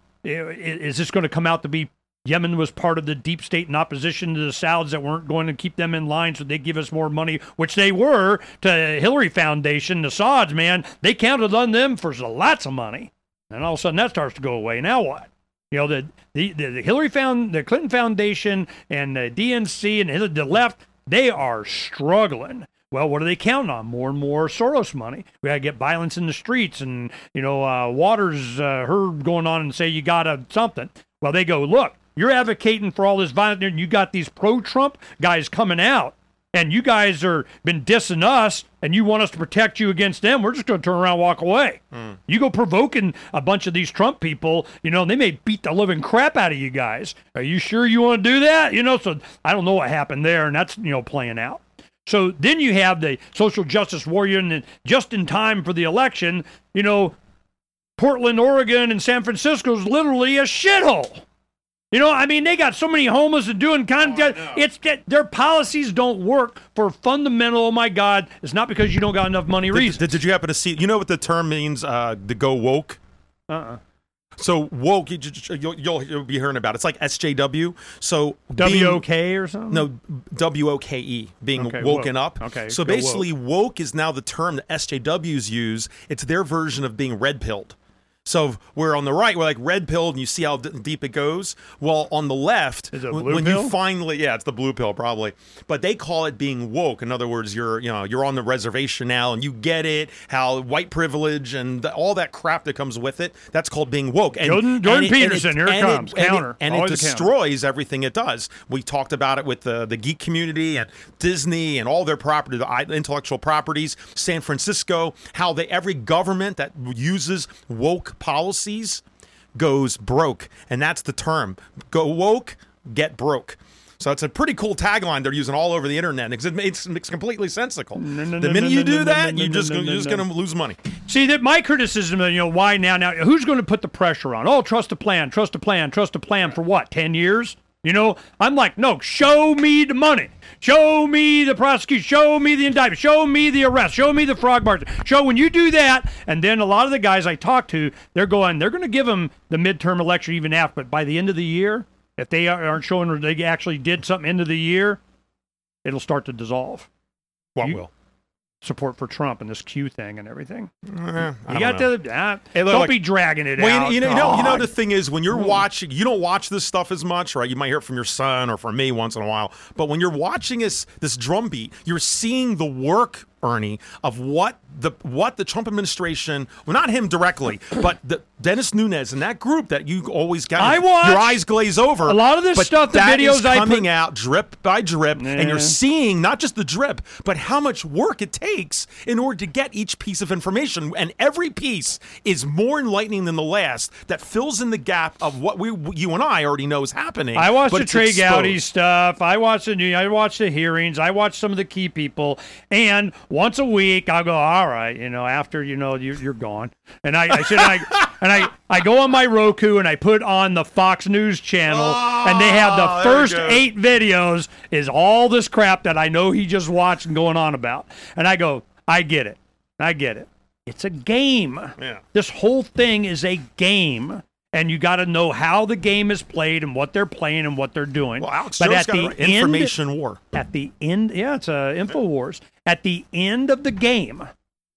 is this going to come out to be Yemen was part of the deep state in opposition to the Saudis that weren't going to keep them in line so they give us more money, which they were to Hillary Foundation, the Sauds, man. They counted on them for lots of money. And all of a sudden that starts to go away. Now what? You know, the the, the Hillary found the Clinton Foundation and the D N C and the left, they are struggling. Well, what are they counting on? More and more Soros money. We got to get violence in the streets and, you know, uh, Waters, uh, her going on and say you got to something. Well, they go, look, you're advocating for all this violence and you got these pro-Trump guys coming out. And you guys are been dissing us, and you want us to protect you against them. We're just going to turn around and walk away. Mm. You go provoking a bunch of these Trump people, you know, they may beat the living crap out of you guys. Are you sure you want to do that? You know, so I don't know what happened there, and that's, you know, playing out. So then you have the social justice warrior, and just in time for the election, you know, Portland, Oregon, and San Francisco is literally a shithole. You know, I mean, they got so many homeless and doing kind of, oh, it's their policies don't work for fundamental, oh my God, it's not because you don't got enough money reasons. Did, did you happen to see, you know what the term means, uh, to go woke? Uh-uh. So woke, you, you'll, you'll, you'll be hearing about it. It's like S J W. So W O K or something? No, W O K E, being okay, woken woke. up. Okay, so basically, woke. woke is now the term that S J Ws use. It's their version of being red-pilled. So we're on the right, we're like red pilled, and you see how d- deep it goes. Well, on the left, is it a blue when pill? you finally, yeah, it's the blue pill probably. But they call it being woke. In other words, you're, you know, you're on the reservation now, and you get it. How white privilege and the, all that crap that comes with it. That's called being woke. And Jordan, Jordan and it, Peterson, and it, here it comes, it, counter, and it, and it destroys destroys everything it does. We talked about it with the the geek community and Disney and all their property, the intellectual properties. San Francisco, how they every government that uses woke policies goes broke, and that's the term. Go woke, get broke. So it's a pretty cool tagline they're using all over the internet. It makes, makes completely sensical. No, no, the no, minute no, you no, do no, that, no, you no, just no, you're no, just no. going to lose money. See, that my criticism, you know, why now? Now, who's going to put the pressure on? Oh, trust a plan, trust a plan, trust a plan for what? Ten years? You know, I'm like, no, show me the money. Show me the prosecution. Show me the indictment. Show me the arrest. Show me the frog march. Show when you do that. And then a lot of the guys I talk to, they're going, they're going to give them the midterm election even after. But by the end of the year, if they aren't showing they actually did something end of the year, it'll start to dissolve. What you, will? Support for Trump and this Q thing and everything. Eh, I you don't got know. to uh, Hey, look, don't like- be dragging it Well, out. you know, you know, you know, God. the thing is, when you're watching, you don't watch this stuff as much, right? You might hear it from your son or from me once in a while. But when you're watching this this drumbeat, you're seeing the work, Ernie, of what the what the Trump administration, well, not him directly, but the, Dennis Nunes and that group that you always got I your watch eyes glaze over. a lot of this but stuff, the that videos is I coming put- out drip by drip, and Yeah. you're seeing not just the drip, but how much work it takes in order to get each piece of information. And every piece is more enlightening than the last. That fills in the gap of what we, you and I already know is happening. I watched but the it's Trey exposed. Gowdy stuff. I watched the new. I watched the hearings. I watched some of the key people. And once a week, I'll go. All right, you know, after you know you're, you're gone. And I, I said, I, and I, I go on my Roku and I put on the Fox News channel, and they have Oh, the there we first go. eight videos is all this crap that I know he just watched and going on about. And I go, I get it. I get it. It's a game. Yeah. This whole thing is a game. And you got to know how the game is played and what they're playing and what they're doing. Well, Alex but Jones at got the it right. end, Information war. At the end, yeah, it's a InfoWars. At the end of the game,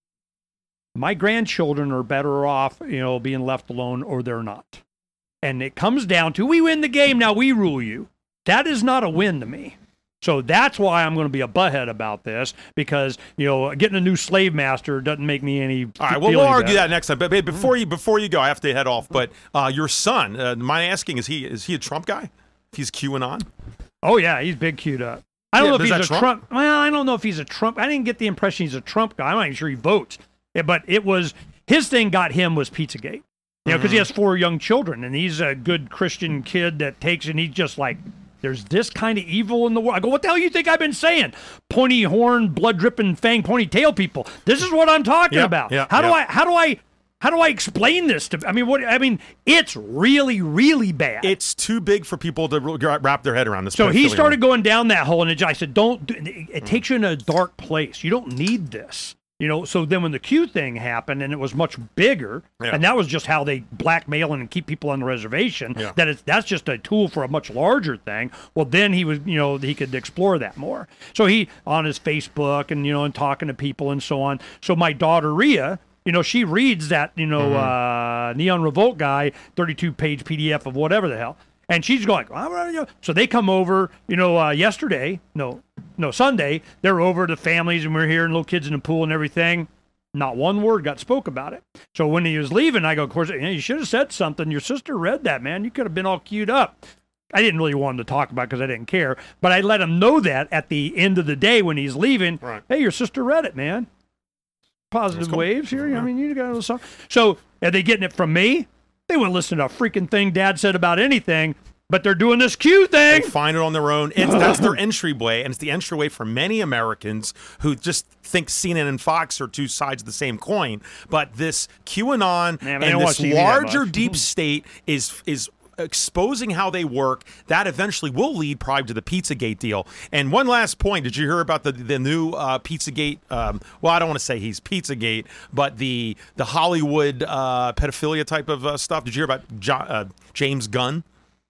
my grandchildren are better off, you know, being left alone, or they're not. And it comes down to, we win the game, now we rule you. That is not a win to me. So that's why I'm going to be a butthead about this, because, you know, getting a new slave master doesn't make me any. All right, well, feel we'll any argue better. that next time. But, but before you before you go, I have to head off. But uh, your son, uh, my asking, is he is he a Trump guy? If he's QAnon? Oh, yeah, he's big queued up. I don't Yeah, know if but is he's a that Trump? Trump? Well, I don't know if he's a Trump. I didn't get the impression he's a Trump guy. I'm not even sure he votes. Yeah, but it was, his thing got him was Pizzagate. You know, because he has four young children, and he's a good Christian kid that takes, and he's just like, there's this kind of evil in the world. I go, what the hell you think I've been saying? Pointy horn, blood dripping, fang, pointy tail people. This is what I'm talking Yeah, about. yeah, how do yeah. I? How do I? How do I explain this to? I mean, what? I mean, it's really, really bad. It's too big for people to r- wrap their head around this. So he pedophilia. started going down that hole, and it, I said, "Don't." do- It, it takes you in a dark place. You don't need this, you know. So then, when the Q thing happened, and it was much bigger, Yeah. and that was just how they blackmail and keep people on the reservation. Yeah. That it's that's just a tool for a much larger thing. Well, then he was, you know, he could explore that more. So he on his Facebook and you know, and talking to people and so on. So my daughter Rhea. You know, she reads that, you know, uh, Neon Revolt guy, thirty-two page P D F of whatever the hell. And she's going, "Well, well, you know." So they come over, you know, uh, yesterday, no, no, Sunday, they're over to families and we're here and little kids in the pool and everything. Not one word got spoke about it. So when he was leaving, I go, of course, you know, you should have said something. Your sister read that, man. You could have been all queued up. I didn't really want him to talk about it because I didn't care. But I let him know that at the end of the day when he's leaving. Right. Hey, your sister read it, man. Positive cool. waves here. I mean, you got a little something. So are they getting it from me? They wouldn't listen to a freaking thing Dad said about anything, but they're doing this Q They thing. find it on their own. It's, that's their entryway, and it's the entryway for many Americans who just think C N N and Fox are two sides of the same coin. But this QAnon Yeah, but they don't and watch this T V that larger much. deep state is is exposing how they work. That eventually will lead probably to the Pizzagate deal. And one last point: did you hear about the the new uh, Pizzagate? Um, well, I don't want to say he's Pizzagate, but the the Hollywood uh, pedophilia type of uh, stuff. Did you hear about jo- uh, James Gunn?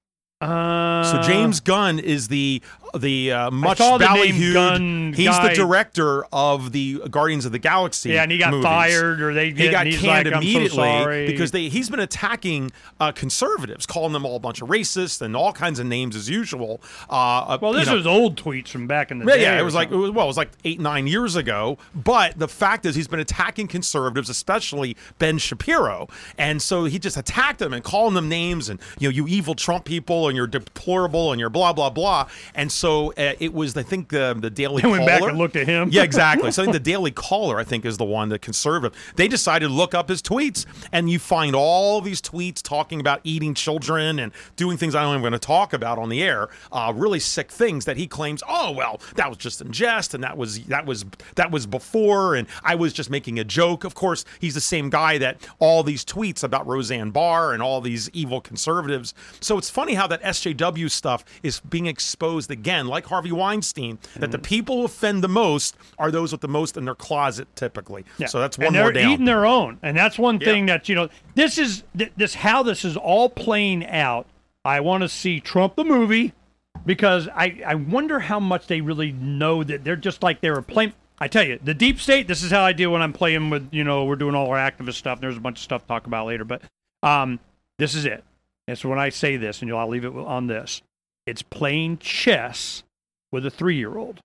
Uh, So James Gunn is the the uh, much saw the name ballyhooed. Gunn He's guy. the director of the Guardians of the Galaxy. Yeah, and he got movies. fired, or they He did, got and he's canned like, "I'm so immediately sorry." because they he's been attacking uh, conservatives, calling them all a bunch of racists and all kinds of names as usual. Uh, Well, you this know, was old tweets from back in the yeah, day. yeah, it or was like it something. was, well, it was like eight, nine years ago. But the fact is, he's been attacking conservatives, especially Ben Shapiro, and so he just attacked them and calling them names and you know, you evil Trump people and you're deplorable and you're blah blah blah. And also, uh, it was, I think, uh, the Daily I Caller. went back and looked at him. Yeah, exactly. So I think the Daily Caller, I think, is the one, the conservative. They decided to look up his tweets, and you find all these tweets talking about eating children and doing things I don't even going to talk about on the air. Uh, really sick things that he claims, oh, well, that was just in jest, and that was that was that was before, and I was just making a joke. Of course, he's the same guy that all these tweets about Roseanne Barr and all these evil conservatives. So it's funny how that S J W stuff is being exposed again, like Harvey Weinstein, mm-hmm. that the people who offend the most are those with the most in their closet, typically. Yeah. So that's one and they're more down. eating their own, and that's one thing Yeah. that, you know, this is th- this how this is all playing out. I want to see Trump the movie, because I, I wonder how much they really know that they're just like they were playing. I tell you, the deep state, this is how I deal when I'm playing with, you know, we're doing all our activist stuff. There's a bunch of stuff to talk about later, but um, this is it. And so when I say this, and you know, I'll leave it on this, it's playing chess with a three-year-old.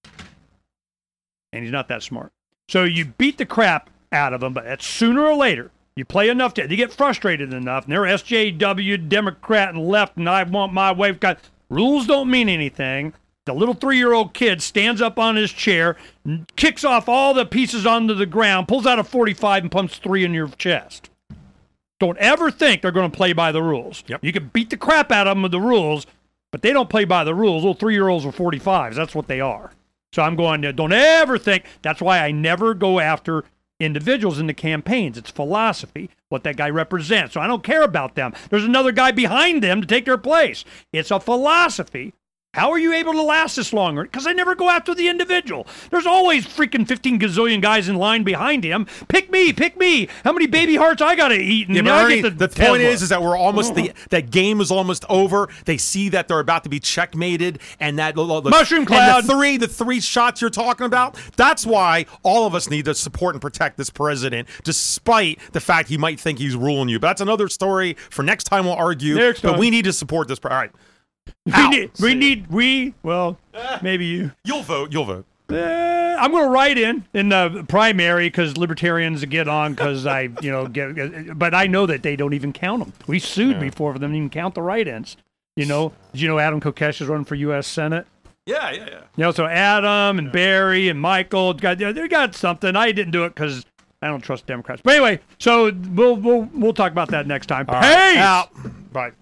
And he's not that smart. So you beat the crap out of him, but that's sooner or later. You play enough, to, they get frustrated enough, and they're S J W, Democrat, and left, and I want my way. God, rules don't mean anything. The little three-year-old kid stands up on his chair, kicks off all the pieces onto the ground, pulls out a forty-five, and pumps three in your chest. Don't ever think they're going to play by the rules. Yep. You can beat the crap out of them with the rules, but they don't play by the rules. Little three-year-olds are forty-fives. That's what they are. So I'm going to, don't ever think, that's why I never go after individuals in the campaigns. It's philosophy, what that guy represents. So I don't care about them. There's another guy behind them to take their place. It's a philosophy. How are you able to last this longer? Because I never go after the individual. There's always freaking fifteen gazillion guys in line behind him. Pick me, pick me. How many baby hearts I got to eat? And Yeah, but I Ernie, get the, Tesla. point is, is that we're almost the that game is almost over. They see that they're about to be checkmated, and that the, Mushroom and cloud. the three, the three shots you're talking about. That's why all of us need to support and protect this president, despite the fact he might think he's ruling you. But that's another story for next time. We'll argue. Next but time. we need to support this. Pre- all right, We Out. need, we need, we, well, maybe you. you'll vote. You'll vote. Uh, I'm going to write in in the primary because libertarians get on because I, you know, get. But I know that they don't even count them. We sued Yeah. before for them to even count the write-ins. You know, did you know Adam Kokesh is running for U S Senate? Yeah, yeah, yeah. You know, so Adam and Barry and Michael got they got something. I didn't do it because I don't trust Democrats. But anyway, so we'll we'll we'll talk about that next time. All right. Peace. Out. Bye.